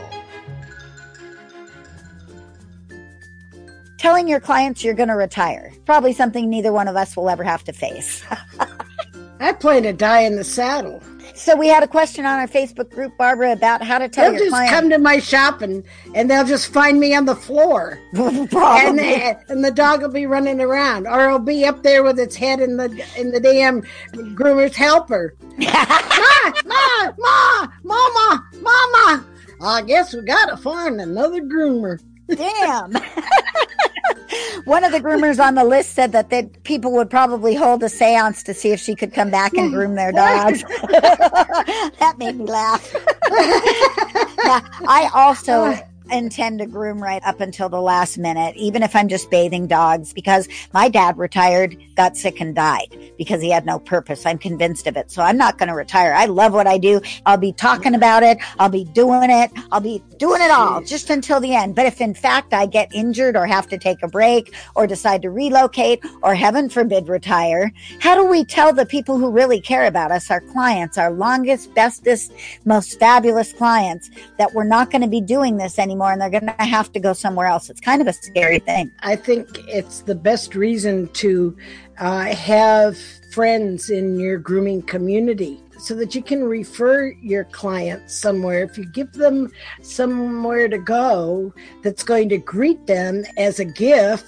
A: Telling your clients you're going to retire. Probably something neither one of us will ever have to face.
B: I plan to die in the saddle.
A: So we had a question on our Facebook group, Barbara, about how to tell
B: They'll
A: your
B: just
A: client.
B: come to my shop and, and they'll just find me on the floor. and, the, and the dog will be running around. Or it'll be up there with its head in the in the damn groomer's helper. ma, ma, ma, mama, mama. I guess we got to find another groomer.
A: Damn. One of the groomers on the list said that they, people would probably hold a seance to see if she could come back and groom their dogs. That made me laugh. Yeah, I also intend to groom right up until the last minute, even if I'm just bathing dogs, because my dad retired, got sick, and died because he had no purpose. I'm convinced of it. So I'm not going to retire. I love what I do. I'll be talking about it. I'll be doing it. I'll be doing it all just until the end. But if in fact I get injured or have to take a break or decide to relocate or heaven forbid retire, how do we tell the people who really care about us, our clients, our longest, bestest, most fabulous clients, that we're not going to be doing this anymore and they're going to have to go somewhere else? It's kind of a scary thing.
B: I think it's the best reason to uh, have friends in your grooming community so that you can refer your clients somewhere. If you give them somewhere to go that's going to greet them as a gift,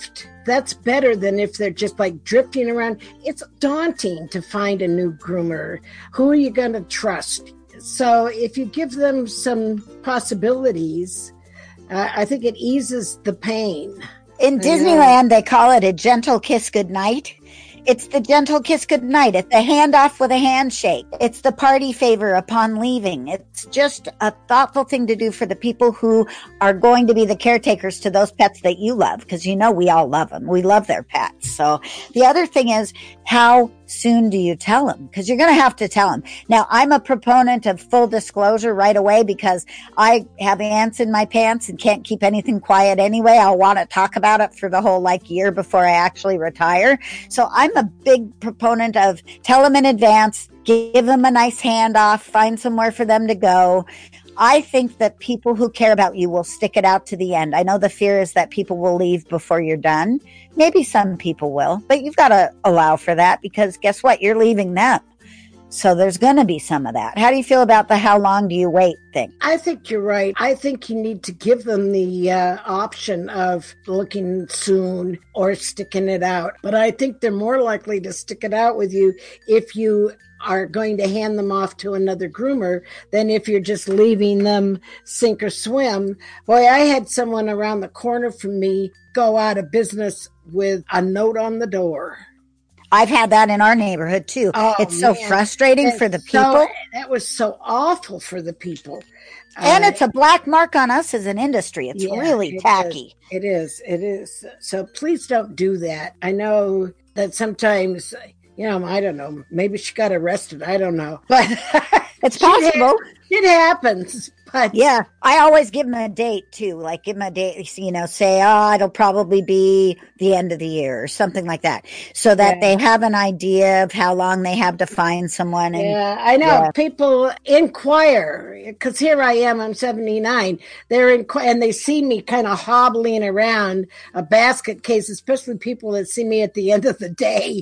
B: that's better than if they're just like drifting around. It's daunting to find a new groomer. Who are you going to trust? So if you give them some possibilities, uh, I think it eases the pain.
A: In Disneyland, they call it a gentle kiss goodnight. It's the gentle kiss goodnight. It's the handoff with a handshake. It's the party favor upon leaving. It's just a thoughtful thing to do for the people who are going to be the caretakers to those pets that you love, because you know we all love them. We love their pets. So the other thing is, how soon do you tell them? Because you're going to have to tell them. Now, I'm a proponent of full disclosure right away because I have ants in my pants and can't keep anything quiet anyway. I'll want to talk about it for the whole like year before I actually retire. So I'm a big proponent of tell them in advance, give them a nice handoff, find somewhere for them to go. I think that people who care about you will stick it out to the end. I know the fear is that people will leave before you're done. Maybe some people will, but you've got to allow for that because guess what? You're leaving them. So there's going to be some of that. How do you feel about the how long do you wait thing?
B: I think you're right. I think you need to give them the uh, option of looking soon or sticking it out. But I think they're more likely to stick it out with you if you are going to hand them off to another groomer than if you're just leaving them sink or swim. Boy, I had someone around the corner from me go out of business with a note on the door.
A: I've had that in our neighborhood too. Oh, it's so man. frustrating
B: and
A: for the
B: so,
A: people.
B: That was so awful for the people.
A: And
B: uh,
A: it's a black mark on us as an industry. It's
B: yeah,
A: really
B: it
A: tacky.
B: Is. It is. It is. So please don't do that. I know that sometimes, you know, I don't know, maybe she got arrested. I don't know.
A: But it's possible.
B: It, it happens. But
A: yeah, I always give them a date too. Like give them a date, you know, say, oh, it'll probably be the end of the year or something like that. So that yeah. they have an idea of how long they have to find someone. And,
B: yeah, I know. Yeah. People inquire because here I am, I'm seventy-nine. They're in, and they see me kind of hobbling around a basket case, especially people that see me at the end of the day.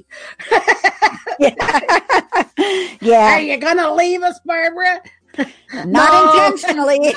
B: yeah. yeah. Are you going to leave us, Barbara?
A: Not no. intentionally.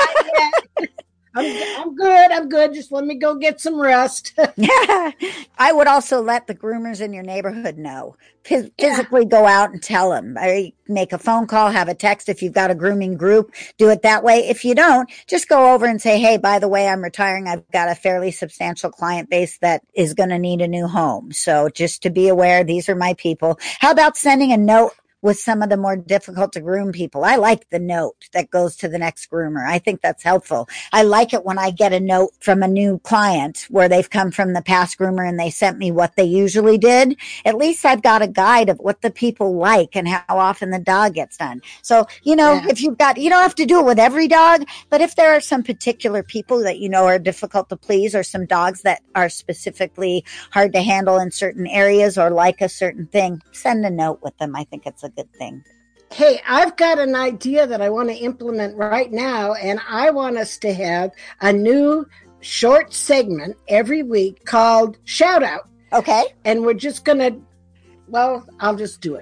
B: I'm, I'm good. I'm good. Just let me go get some rest.
A: Yeah. I would also let the groomers in your neighborhood know. P- physically yeah. go out and tell them. I make a phone call, have a text. If you've got a grooming group, do it that way. If you don't, just go over and say, hey, by the way, I'm retiring. I've got a fairly substantial client base that is going to need a new home. So just to be aware, these are my people. How about sending a note with some of the more difficult to groom people? I like the note that goes to the next groomer. I think that's helpful. I like it when I get a note from a new client where they've come from the past groomer and they sent me what they usually did. At least I've got a guide of what the people like and how often the dog gets done. So, you know, yeah. if you've got, you don't have to do it with every dog, but if there are some particular people that you know are difficult to please or some dogs that are specifically hard to handle in certain areas or like a certain thing, send a note with them. I think it's a good thing.
B: Hey, I've got an idea that I want to implement right now, and I want us to have a new short segment every week called Shout Out.
A: Okay.
B: And we're just going to, well, I'll just do it.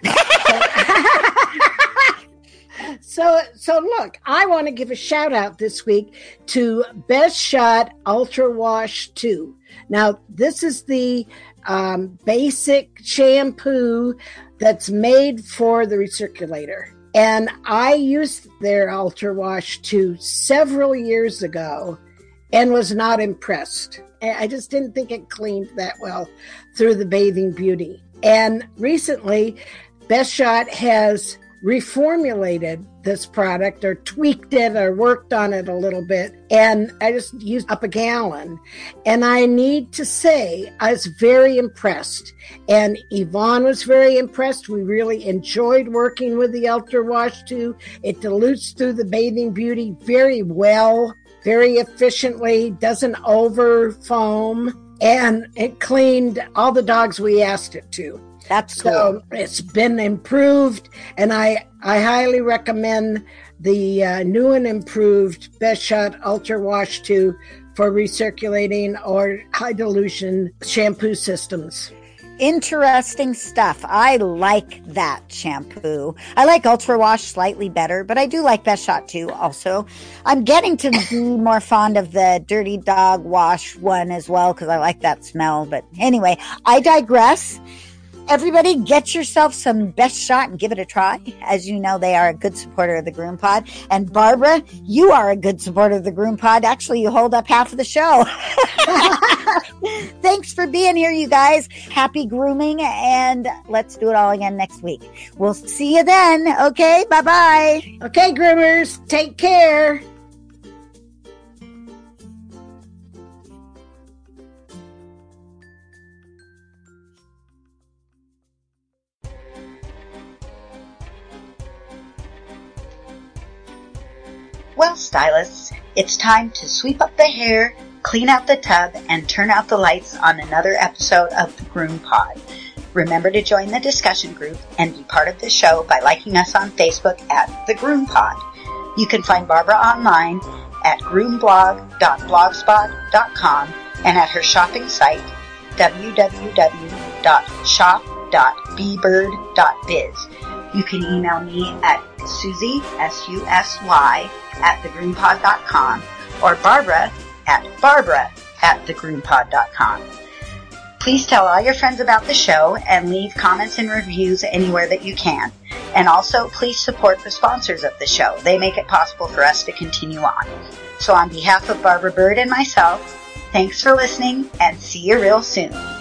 B: So, so look, I want to give a shout out this week to Best Shot Ultra Wash two. Now, this is the um, basic shampoo that's made for the recirculator. And I used their Ultra Wash two several years ago and was not impressed. I just didn't think it cleaned that well through the Bathing Beauty. And recently, Best Shot has reformulated this product or tweaked it or worked on it a little bit. And I just used up a gallon. And I need to say, I was very impressed. And Yvonne was very impressed. We really enjoyed working with the Ultra Wash two. It dilutes through the Bathing Beauty very well, very efficiently, doesn't over foam. And it cleaned all the dogs we asked it to.
A: That's cool.
B: So it's been improved, and I, I highly recommend the uh, new and improved Best Shot Ultra Wash two for recirculating or high dilution shampoo systems.
A: Interesting stuff. I like that shampoo. I like Ultra Wash slightly better, but I do like Best Shot too also. I'm getting to be more fond of the Dirty Dog Wash one as well because I like that smell. But anyway, I digress. Everybody get yourself some Best Shot and give it a try. As you know, they are a good supporter of the Groom Pod. And Barbara, you are a good supporter of the Groom Pod. Actually, you hold up half of the show. Thanks for being here, you guys. Happy grooming, and let's do it all again next week. We'll see you then. Okay, bye-bye.
B: Okay, groomers, take care.
A: Well, stylists, it's time to sweep up the hair, clean out the tub, and turn out the lights on another episode of the Groom Pod. Remember to join the discussion group and be part of the show by liking us on Facebook at the Groom Pod. You can find Barbara online at groomblog dot blogspot dot com and at her shopping site w w w dot shop dot b bird dot biz. You can email me at Susie, S U S Y, at the groom pod dot com or Barbara at Barbara at the groom pod dot com. Please tell all your friends about the show and leave comments and reviews anywhere that you can. And also, please support the sponsors of the show. They make it possible for us to continue on. So on behalf of Barbara Bird and myself, thanks for listening and see you real soon.